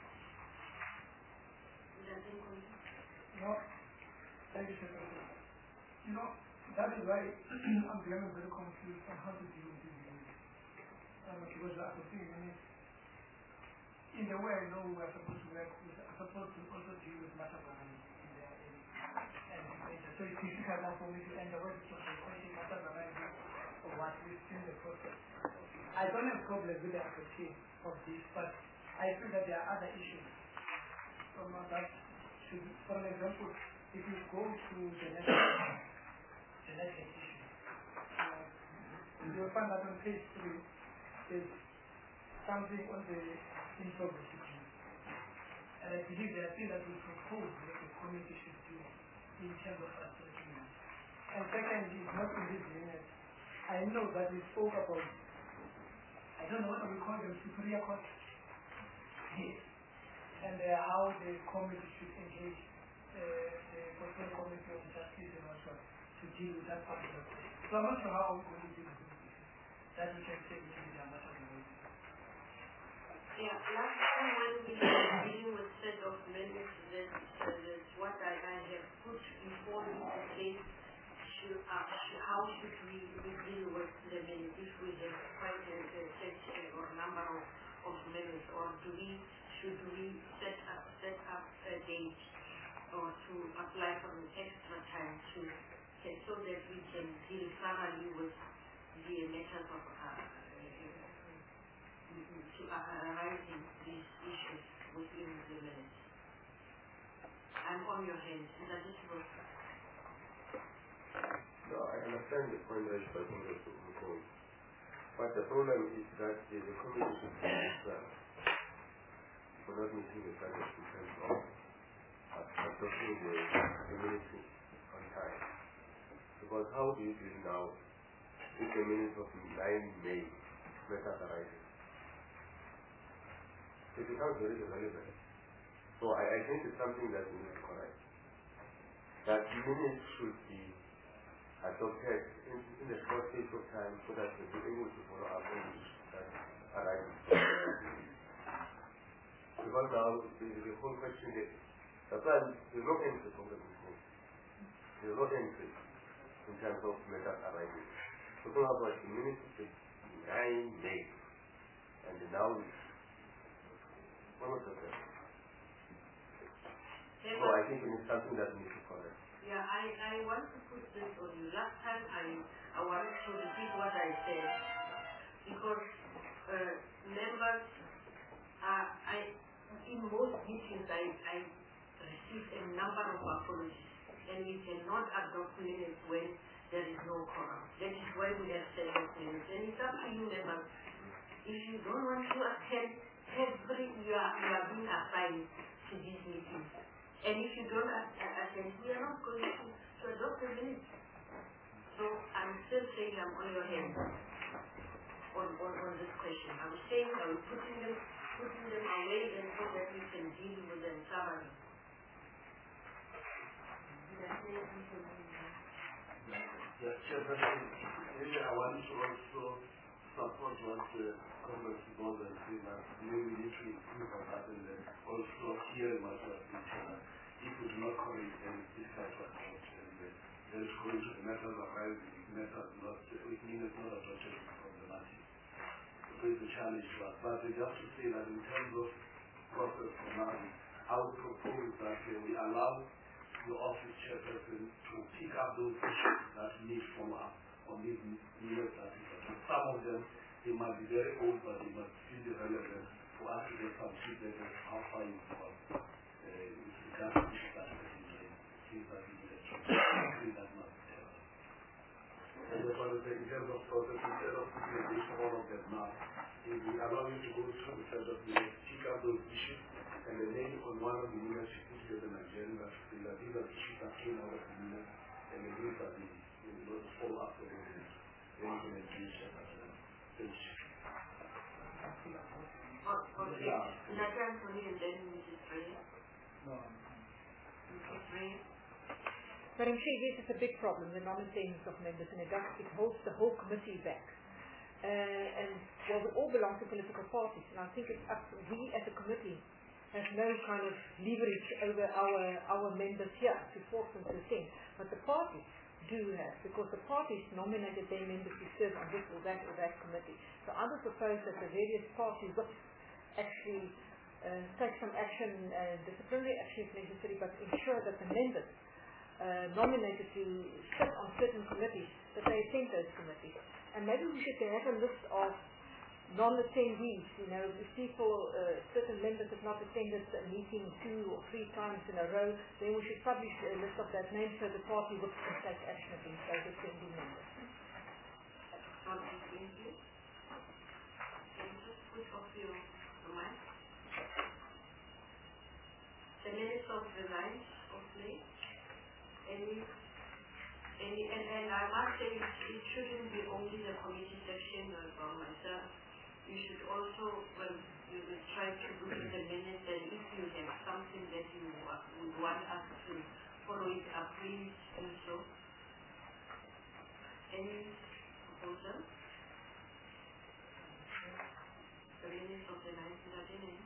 No, thank you, Secretary. You know, that is why I'm becoming very confused on how to deal with these things. Because I was thinking, in the way I know we are supposed to work, we are supposed to also deal with matter balance in their and so it's difficult now for me to end the word of the question matter balance of what we see in the process. I don't have problems with the application of this, but I feel that there are other issues. That should, for example, if you go to the next issue, you'll find that on page 3 there's something on the in-progress issue. And I believe there are things that we propose that the committee should do in terms of addressing that. And secondly, it's not in this unit. I know that we spoke about, I don't know what we call them, superior court. Yes. And how the committee should engage the Portfolio Committee on Justice and also to deal with that particular question. So I'm not sure how we're going to deal with this. That we can say maybe there are matters of the way. Yeah, last time when we were dealing with set of minutes, that's what I have put before you to say how should we deal with the minutes if we have quite a section or number of minutes, or should we set up a date or to apply for an extra time so that we can deal thoroughly with the matters of arising these issues within the minutes. I'm on your hands. Is that visible? No, I understand the point raised by Congress Mukong. But the problem is that the committee should be concerned for not meeting the target in terms of adopting the minutes on time. Because how do you deal now with the minutes of 9 May matters arising? It becomes very irrelevant. So I think it's something that we need to correct. That minutes should be adopted in the short space of time so that we'll be able to follow up on issues that arise. Because now the whole question is, that's why there's no entry from the book. There's no entry in terms of matters arising. So about the minutes of 9 May, and now it's almost the same. So I think it is something that we need to correct. Yeah, I want to put this on you. Last time I wanted to repeat what I said, because members in most meetings I received a number of apologies, and we cannot adopt minutes when there is no quorum. That is why we have set up minutes. And it's up to you, members. If you don't want to attend, you are being assigned to these meetings. And if you don't attend, we are not going to adopt the minutes. So I'm still saying I'm on your hands on this question. I'm saying I'm putting them away and so that we can deal with them thoroughly. Yes, Chairperson, maybe I want to also support what Congress board and say that maybe we need to improve on that, and then also hearing what was being if we do not correct then this type of approach, and then it's going to the matters arising, matters not, it means it's not adopted problematic. So it's a challenge to us. But just to say that in terms of process for now, I would propose that we allow the office chairperson to pick up those issues that need follow-up on these minutes that we have. Some of them, they might be very old, but they must still be relevant for us to get some feedback on how far you've gone with regard to issues that we can do, things that we need to do. That must be there. And that's what I say, in terms of process, instead of putting all of them now, if we allow you to go through the set of minutes, pick up those issues, and then maybe on one of the minutes you put together an agenda to say that these are issues that came out of the minutes, and then these are the follow-up for them. then you can reduce that as a page. Okay. Dr. Anthony and then Mrs. Ray. No. Mrs. Ray. Madam Chair, this is a big problem, the non-attendance of members, and it holds the whole committee back. And well, we all belong to political parties, and I think it's up to we as a committee have no kind of leverage over our members here to force them to attend. But the parties do have, because the parties nominated their members to serve on this or that committee. So I would propose that the various party whips actually take some action, disciplinary action if necessary, but ensure that the members nominated to sit on certain committees, that they attend those committees. And maybe we should have a list of non-attendees, if people, certain members have not attended a meeting 2 or 3 times in a row, then we should publish a list of that name so the party would take action against those attending members. Thank you. Can you just switch off your mic? The minutes of the 9th of May. And I must say it shouldn't be only the committee section about myself. You should also, when you will try to look at the minutes, and if you have something that you would want us to follow it up, please do so. Any proposal? The minutes of the 9th Jajene.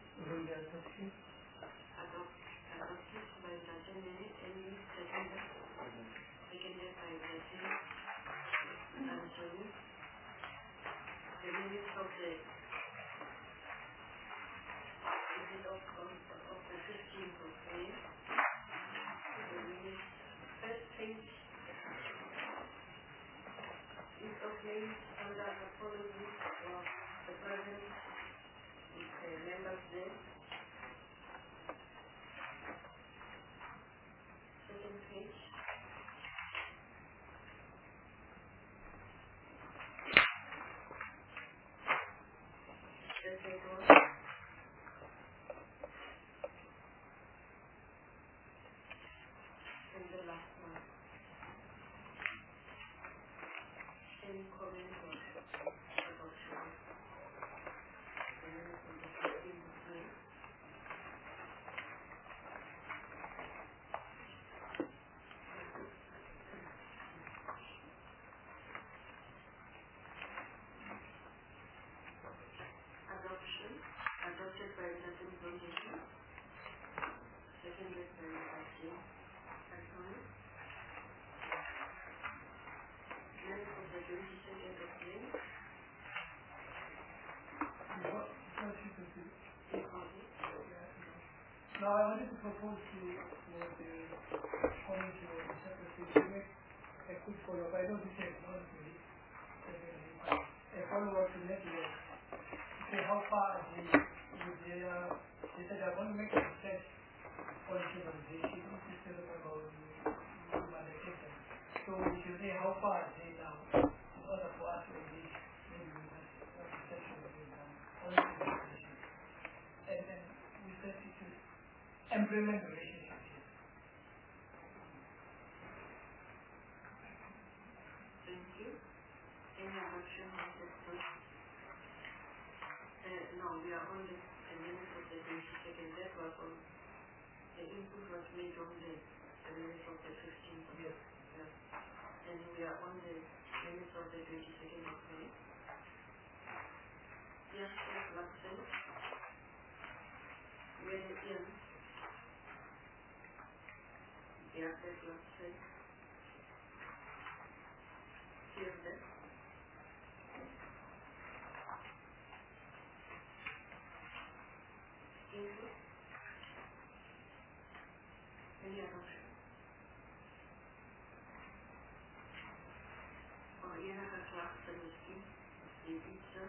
Adopted by Jajene. Any seconder? Seconded by Jajene. Anthony. The minutes of the 15th of May. The minutes, first page is of May under the following list of the present members there. Second page. Adopted by Nathan Bonjesu. Seconded by Ajay Anthony. Minutes of the 22nd of May. Now I wanted to propose to the committee or the secretary to make a quick follow-up. I know this is not really a follow-up to next year. See how far they said they're going to make a success policy on the system about human education. So we should say how far they now in order for us to engage maybe with a section of the policy education. And then we said it to implement relationships here. Thank you. Any adoption of the no, we are on the minutes of the 22nd. That was on the input was made on the minutes of the 15th. Yes. Yeah. And we are on the minutes of the 22nd of May. Yes, Watson. Where is Ian? Yeah, that's Watson. Here, there. Any adoption? Or you have a class for the scheme? The pizza?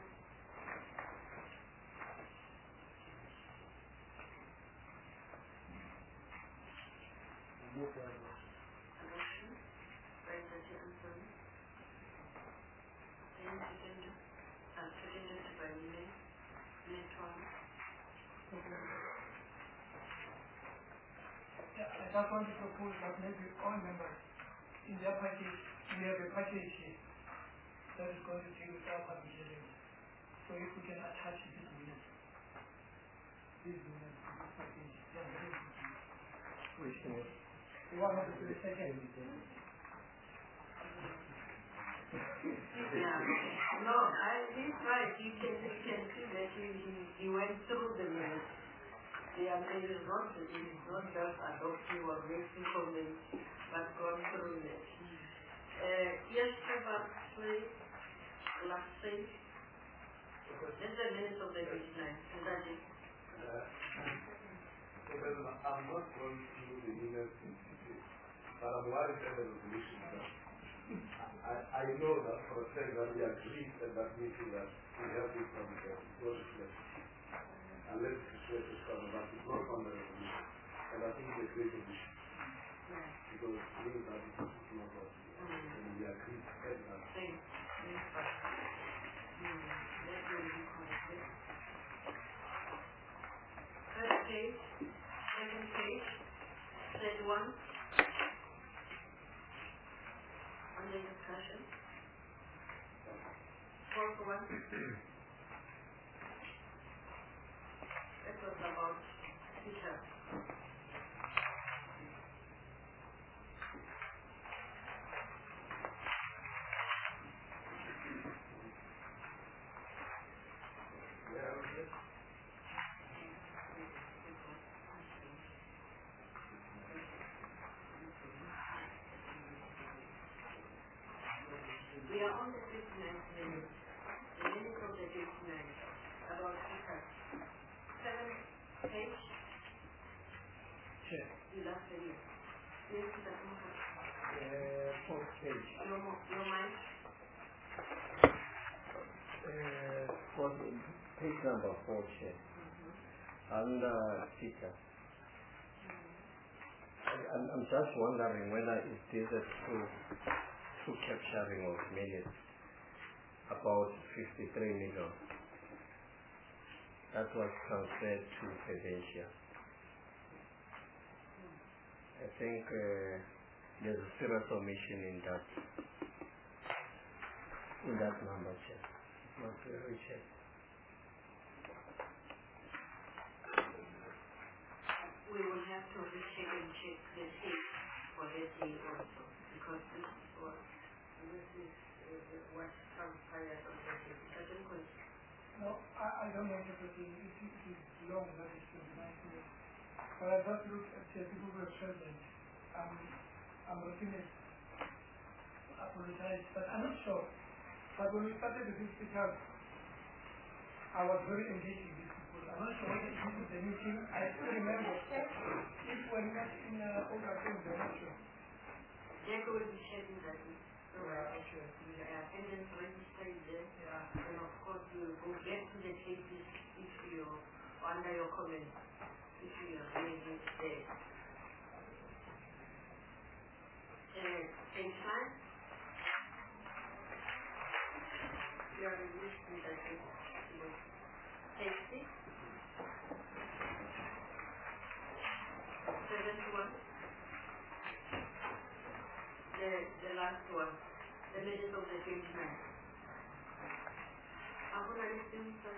Adoption? By Judge Anthony. Any second? Seconded by Netron. I just want to propose that maybe all members in their package, we have a package here that is going to take without permission. So if we can attach these minutes to this package, Which one? the one of the second. Yeah. No, he's right. You can see that he went through the minutes. It is not just adopting or making comments, but gone through it. Yes, Trevor, please. Last thing. This is the minutes of the 89. Is that it? I'm not going through the minutes, but I'm worried that the resolution. I know that for a fact that we agreed at that meeting that we have this public hearing. It's not reflected. Unless it's reflected, but it's not on the resolution. And I think it's a great addition. Because it means that it's not what and we agreed at that. First page, second page, third one. Under discussion. Fourth one. That was about teachers. We are on the 59th minute. The minute of the 59th about teachers. 7th page. Sure. You last the year. Yes, Fourth page. Your mind? Page number 4, Chair. Under teacher. I'm just wondering whether it is a true capturing of minutes about 53 million that was transferred to Preventia. I think there's a serious omission in that number, Chair. Not very check. We will have to recheck and check the date for that day also, because this is what transpired on that day. No, I don't want to proceed. It is long, that is 29 minutes. But I just look at the people who are present. I'm looking at, apologize, but I'm not sure. But when we started the speakers, I was very engaged in this because I'm not sure whether this is the meeting. I still remember if we're not in August, I'm not sure. Jack will be checking that. Okay. Attendance register is there. And of course you will go get to the cases if you under your comment, if you are doing it there. Page 5. You are releasing that page 6. 7th one. The last one. The minutes of the 29th. I'm going to listen for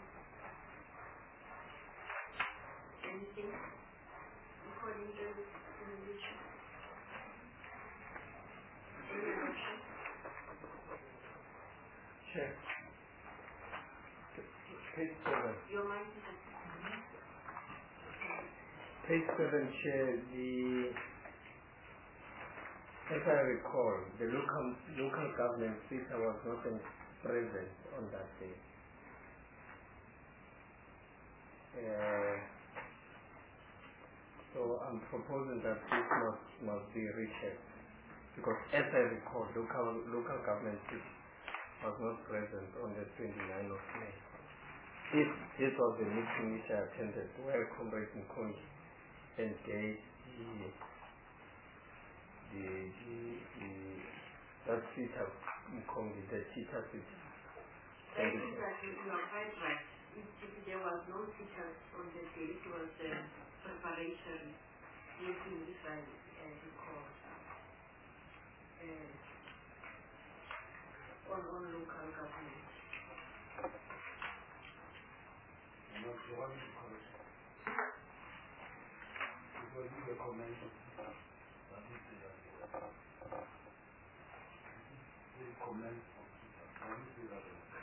anything according to the resolution. Any motion? Check. Page 7. Your mind is Page 7, Chair, as I recall, the local government speaker was not present on that day. So I'm proposing that this must be rechecked, because as I recall, local government was not present on the 29th of May. If this was the meeting which I attended, where Comrade Nkongi engaged that teacher Nkongi, the teacher teacher. I think that you are quite right. If there was no teachers on the day, it was a preparation meeting, if I recall. On on local government. Not the one to correct. Because these are comments of people. That is the comments of people. That is the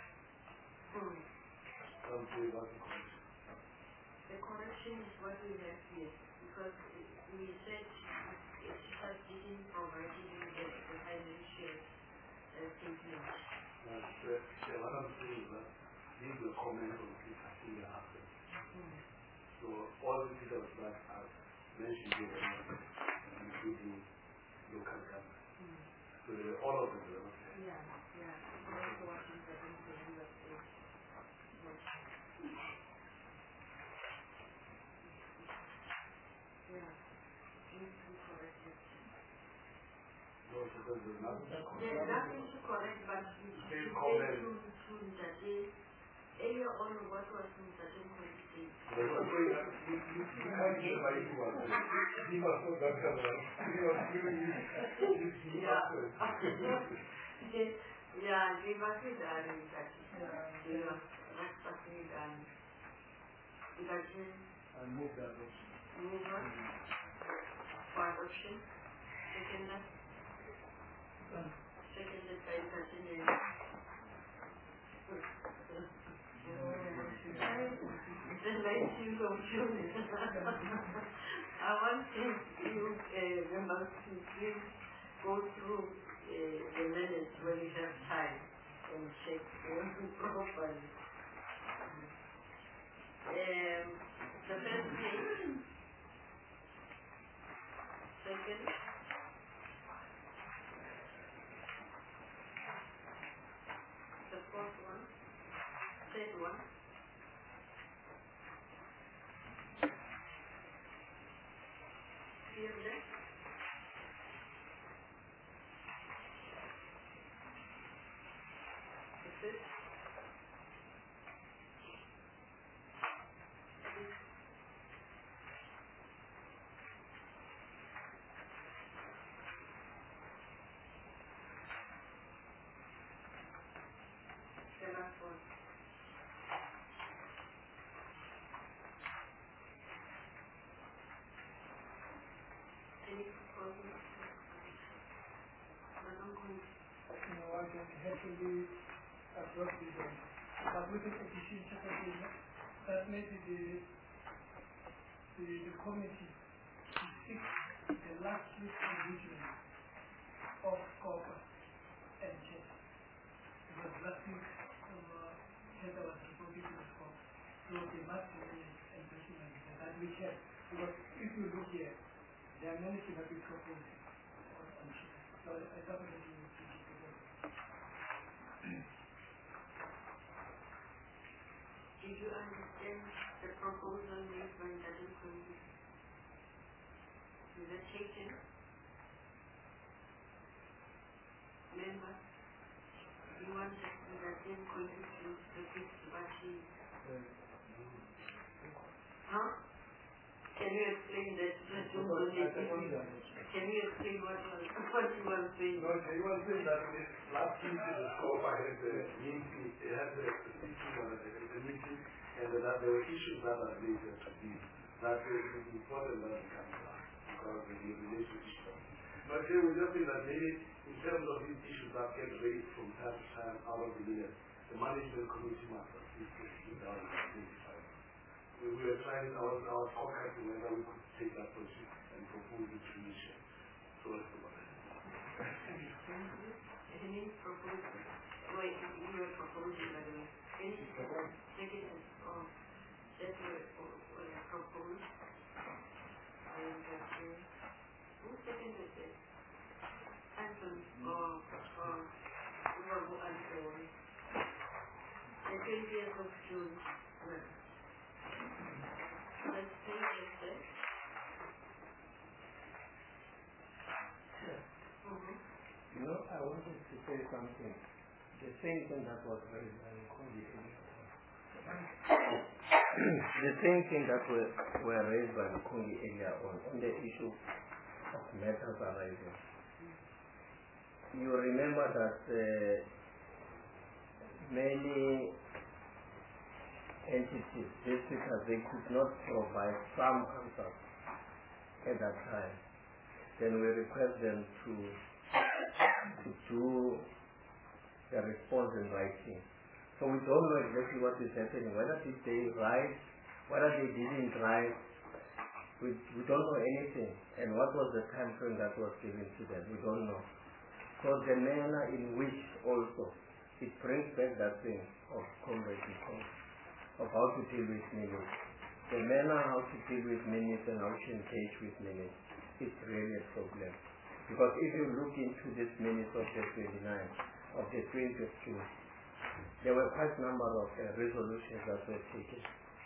Don't say about the correction. The correction is what we have here, because we said it has been provided in the financial statement. What I'm saying is that these are comments on people in the after. So all the people that are mentioned here, including local government. So all of them are okay. Yeah. Also watching the USA. Yeah. Needs to be corrected. No, so there's nothing to correct. There's nothing to correct, but to Mr. Earlier on, what was Mr. Jim saying? You can't hear my equal. He was so that he was giving you his Yeah, they must be done in that. Yeah, that's what we done. and move that option. Move on. For adoption. Seconded by continuing. The 19th of June. I want you members to please go through the minutes when you have time and check properly. The first page. Second. The fourth one. Third one. Clearly. The fifth. The last one. Any proposals? Madam Queen. I don't have to be abrupt with them. But with the petition that maybe the committee to fix the last week provision of copper and check. Because last week check was reported to the court. So they must be an investment that we check. Because if you look here, there are many things that we propose on check. So I definitely will teach it to them. Did you understand the proposal made by Madam Queen? Is it taken? Remember, you wanted Madam Queen to fix what she... Huh? Can you explain that? Can you explain what you were saying? No, he was saying that last week the scope I had the meeting, it had the meeting, and that there were issues that are related to this. That it is important that we come back because of the relationship. But here we just think that maybe in terms of these issues that get raised from time to time out of the year, the management committee must assist in 2025. We were trying our forecasting whether we could take that position and propose it to Commission. So that's about it. Any proposal? Wait, you were proposing, by the way. Any second or that were proposed? Who seconded it? Anton or who Anton? The 20th of June. Let's see what it You know, I wanted to say something. The same thing that was raised by Nkongi earlier on. The same thing that were raised by Nkongi earlier on the issue of matters arising. You remember that many entities, because they could not provide some answers at that time. Then we request them to do the response in writing. So we don't know exactly what is happening, whether did they write, whether they didn't write. We don't know anything. And what was the time frame that was given to them? We don't know. So the manner in which also it brings back that thing of conversation, of how to deal with minutes. The manner how to deal with minutes and how to engage with minutes is really a problem. Because if you look into this minutes of the 29th, of the 20th of June, there were quite a number of resolutions that were taken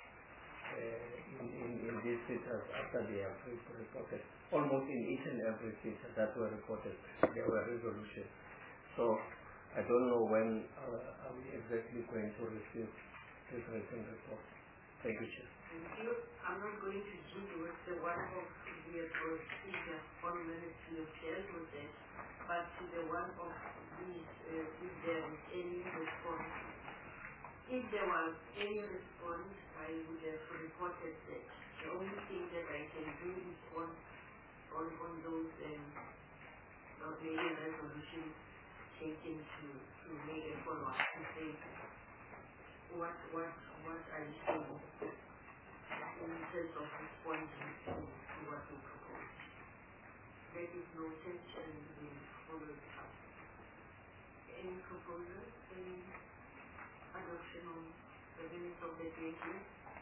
in these cities after they have reported. Almost in each and every city that were reported, there were resolutions. So I don't know when are we exactly going to receive this written report. Thank you, Chair. Thank you. I'm not going to give you the one of the procedure on minutes to your chair with that, but to the one of these, if there is any response. If there was any response, I would have reported that. The only thing that I can do is on those maybe resolutions taken to make a follow-up to say what are you saying in terms of responding to what we propose. There is no tension in following up. Any proposals? Any adoption on the minutes of the 20th?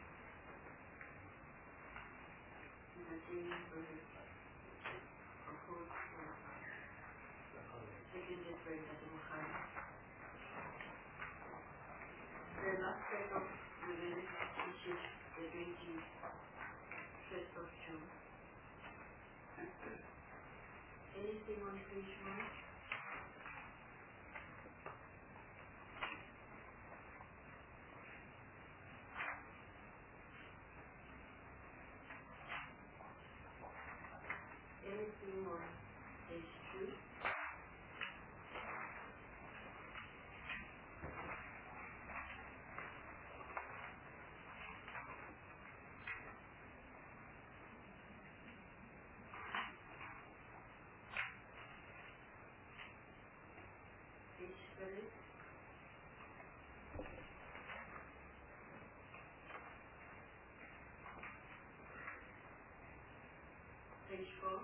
Nothing proposed. Seconded by Dr. Mukhari. The last set of the minutes, which is the 21st of June. Anything on page 1? Anything on page 2? Page 3? Page 4?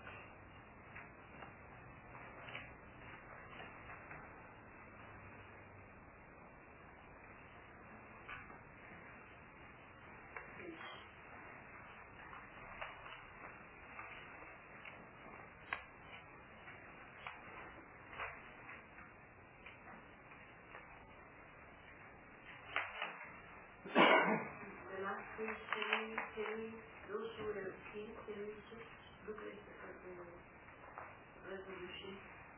The last page, those who have seen, can you just look at the resolution?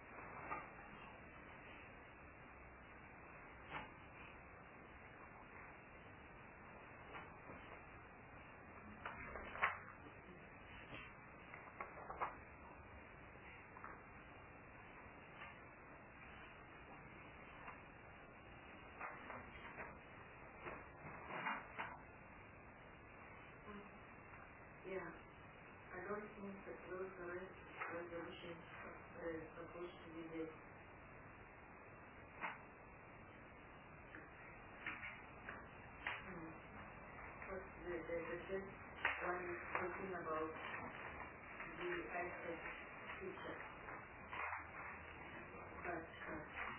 Yeah, I don't think that those resolutions are supposed to be there. But the first one is talking about the asset feature. But the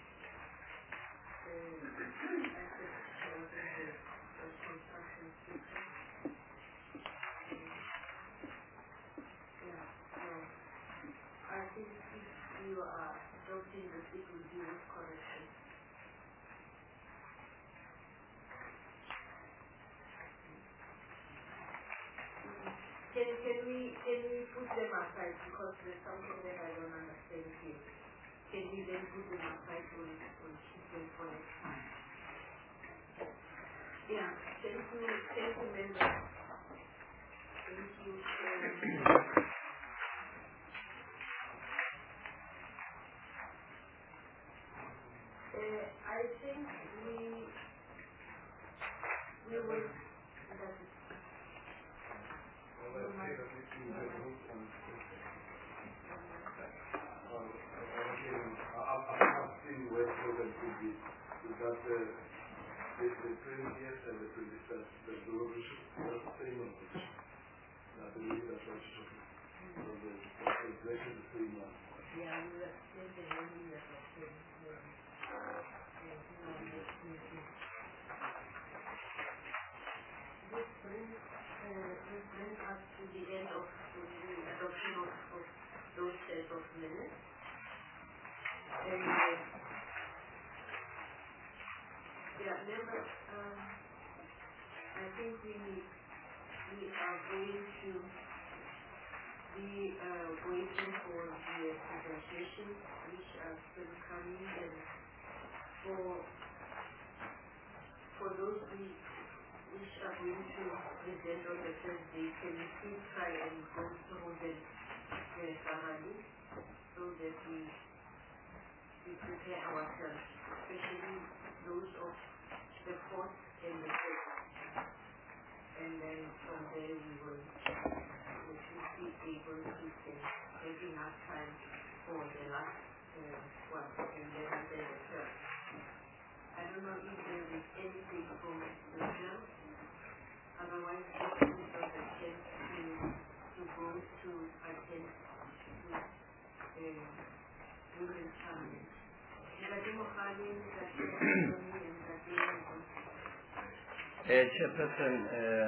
asset feature was construction feature. I think if you are adopting the it will be with correction. Can we put them aside because there's something that I don't understand here. Can we then put them aside when keep them for next time? Yeah, thank you members. Thank you. I think we will. The 20th and the 21st, the resolution was the same on which I believe that's what you're talking about. So the exactly the same one. Yeah, we were still the only that was the This brings us to the end of the adoption of those sets of minutes. And members, I think we are going to be waiting for the presentations which are still coming, and for those which are going to present on the first day, can we please try and go through them very thoroughly so that we prepare ourselves, especially those of the fourth and the fifth. And then from there we will be able to take enough time for the last one, and then the third. I don't know if there is anything from the film. Otherwise, this is not a chance to go to attend to women's challenge. Chairperson,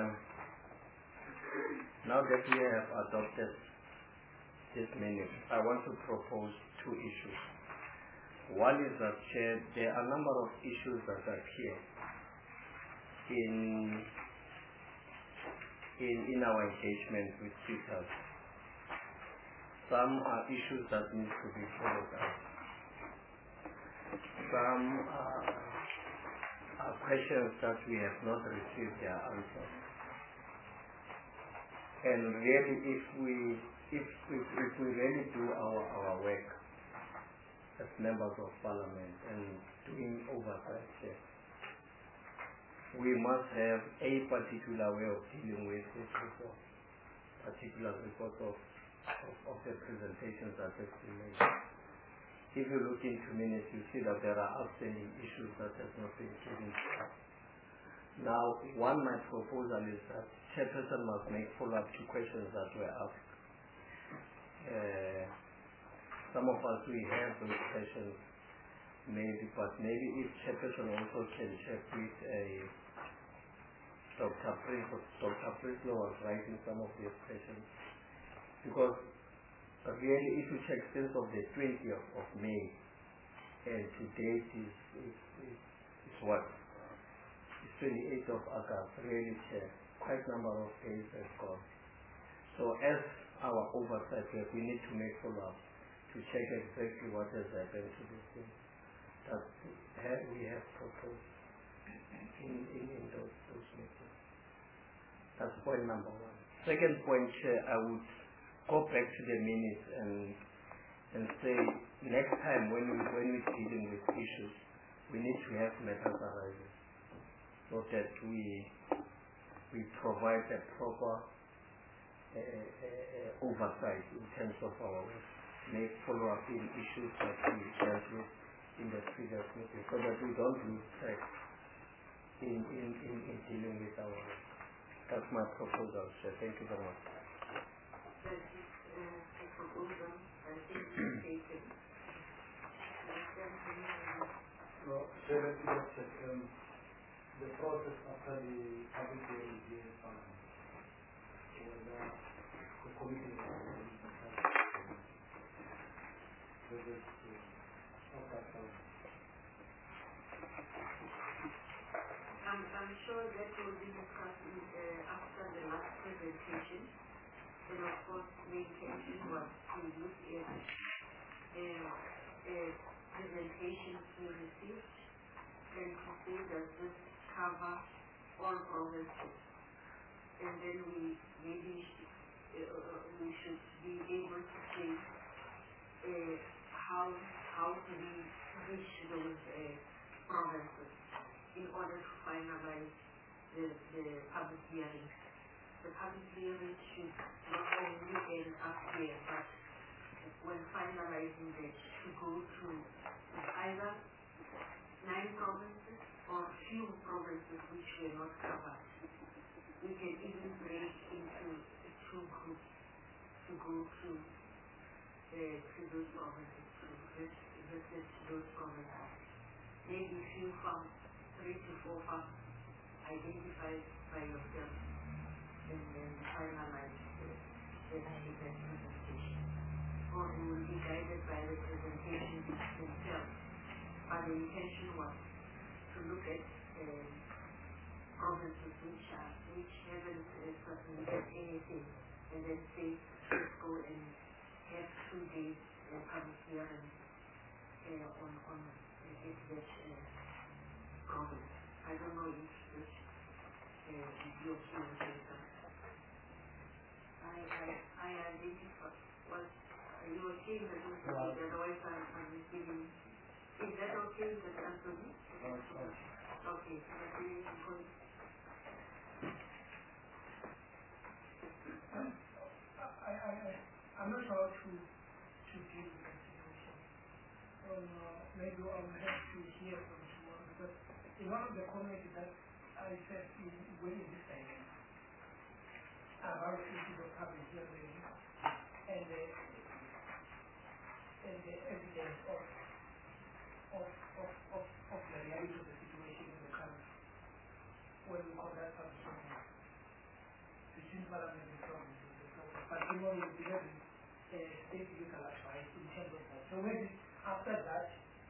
now that we have adopted this menu, I want to propose two issues. One is that, Chair, there are a number of issues that appear in our engagement with speakers. Some are issues that need to be followed up. Some are questions that we have not received their answers. And really, if we really do our work as members of Parliament and doing oversight here, we must have a particular way of dealing with this report, particular report of the presentations that have been made. If you look into minutes, you see that there are outstanding issues that have not been given to us. Now, my proposal is that Chairperson must make follow-up to questions that were asked. Some of us, we have those questions, but maybe if Chairperson also can check with Dr. Prislo was writing some of these questions. Because really, if you check since of the 20th of May, and to date is what? It's 28th of August, really, Chair. Quite a number of days have gone. So as our oversight work, we need to make follow-up to check exactly what has happened to this thing that we have proposed in those meetings. That's point number one. Second point, Chair, I would go back to the minutes and say next time when we're dealing with issues, we need to have matters arising so that we provide a proper oversight in terms of our work, make follow-up in issues that we dealt with in the previous meeting so that we don't lose track in dealing with our work. That's my proposal, sir. Thank you very much. Well, Chair, let me just check. The process after the public hearing here in Parliament, the committee I'm sure that will be discussed after the last presentation. And of course, the intention was to look at presentations we received and to say that this cover all provinces. And then we should be able to say how do we reach those provinces in order to finalize the public hearings. The public hearings should not only end up here, but when finalizing that, to go to either 9 provinces or few provinces which were not covered. We can even break into 2 groups to go to those provinces, to visit those provinces. Maybe few farms, 3 to 4 farms, identified by yourself, and then finalize the presentation. Or you will be guided by the presentation themselves. But the intention was to look at provinces which haven't submitted anything, and then say, let's go and have 2 days public hearing on that province. I don't know if this is your case. I identify what you were saying that you said, otherwise I'm receiving. Is that okay with Anthony? Okay, I'm not sure to deal with the situation. Maybe I will have to hear from tomorrow, because in one of the comments that I said when is this time about issues of public hearing and the evidence of the reality of the situation in the country when we conduct public hearings between Parliament and provinces. But we will be having state legal advice in terms of that. So maybe after that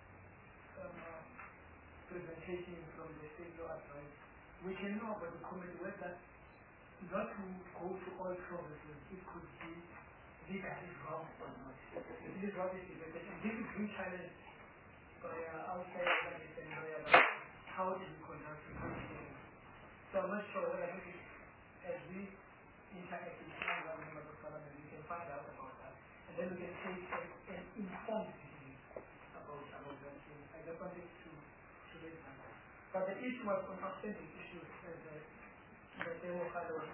presentation from the state law advice, we can know about the committee whether not to go to all provinces, it could be legally wrong or not. This is what it is. This is being challenged by outside analysts and lawyers about how to conduct the hearing. So I'm not sure whether this is, as we interact with other members of Parliament, we can find out about that. And then we can take an informed decision about that thing. I just wanted to raise that. But the issue was on outstanding issues that they were following.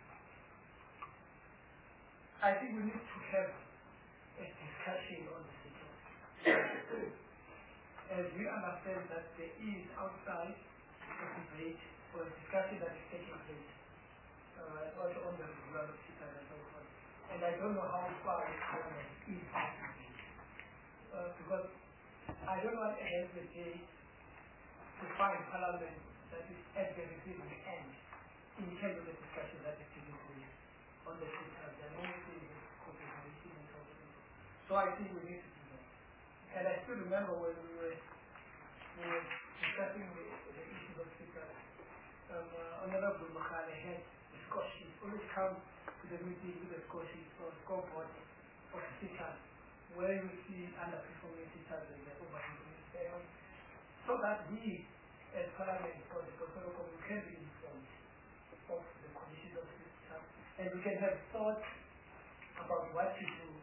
I think we need to have a discussion on the situation. As we understand that there is outside a debate or a discussion that is taking place, also on the regular and so forth. And I don't know how far it is because I don't want to end the day to find Parliament that is at the receiving end in terms of the discussion that is taking place on the system. There are many things that COVID-19 and so forth. So I think we need to do that. And I still remember when we were discussing the issues of speakers, Honorable Makhale had a score sheet. Always come to the meeting with a score sheet or scoreboard of speakers where you see underperforming speakers and the overperforming speakers, so that we as Parliament or the Protocol can be informed of the conditions of speakers, and we can have thoughts about what to do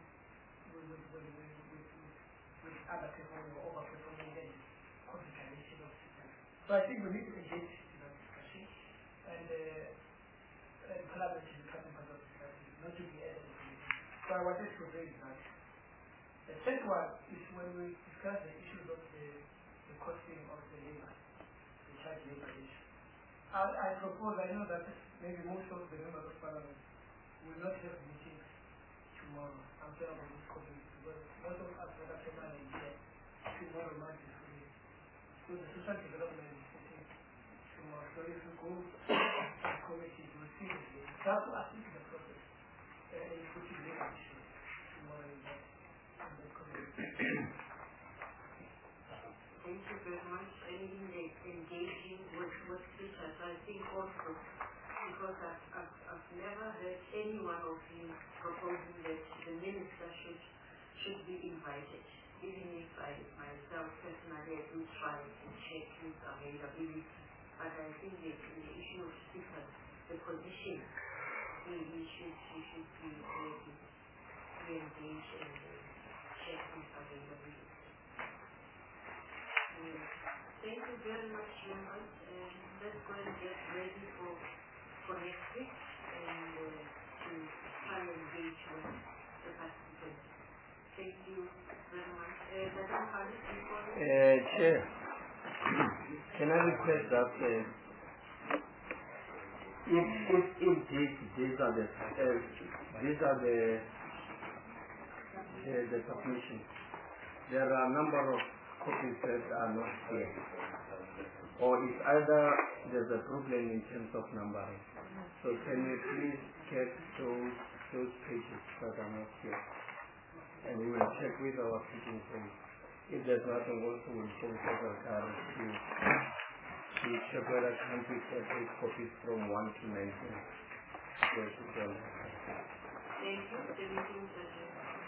with underperforming or overperforming and consideration of speakers. So I think we need to engage in that discussion, and Parliament is becoming part of the discussion, not to be added to it. So I wanted to raise that. The second one is when we discuss the issues of the costing of the labor, the child labor issue. I propose, I know that maybe most of the members of Parliament will not have meetings tomorrow. I'm sorry about this COVID, because most of us that are Parliament here tomorrow might be free. So the social development is sitting tomorrow. So if you go to the committee, you will see it. Just to assist the process in putting labor issues tomorrow in that committee. Thank you very much. Engaging with speakers, I think also, because I've never heard any one of you proposing that the minister should be invited. Even if I myself personally I do try to check his availability, but I think the issue of speakers, the position, we should be ready to engage and check his availability. Thank you very much, members. Let's go and get ready for next week and to try and engage with the participants. Thank you very much. Madam Khalid, before Chair, can I request that if these are the submissions, there are a number of copies that are not here, or it's either there's a problem in terms of numbering. So can you please check those pages that are not here, and we will check with our teaching team. If there's nothing, also we'll check with our parents to check whether countries have these copies from 1 to 19. Thank you. The meeting is adjourned.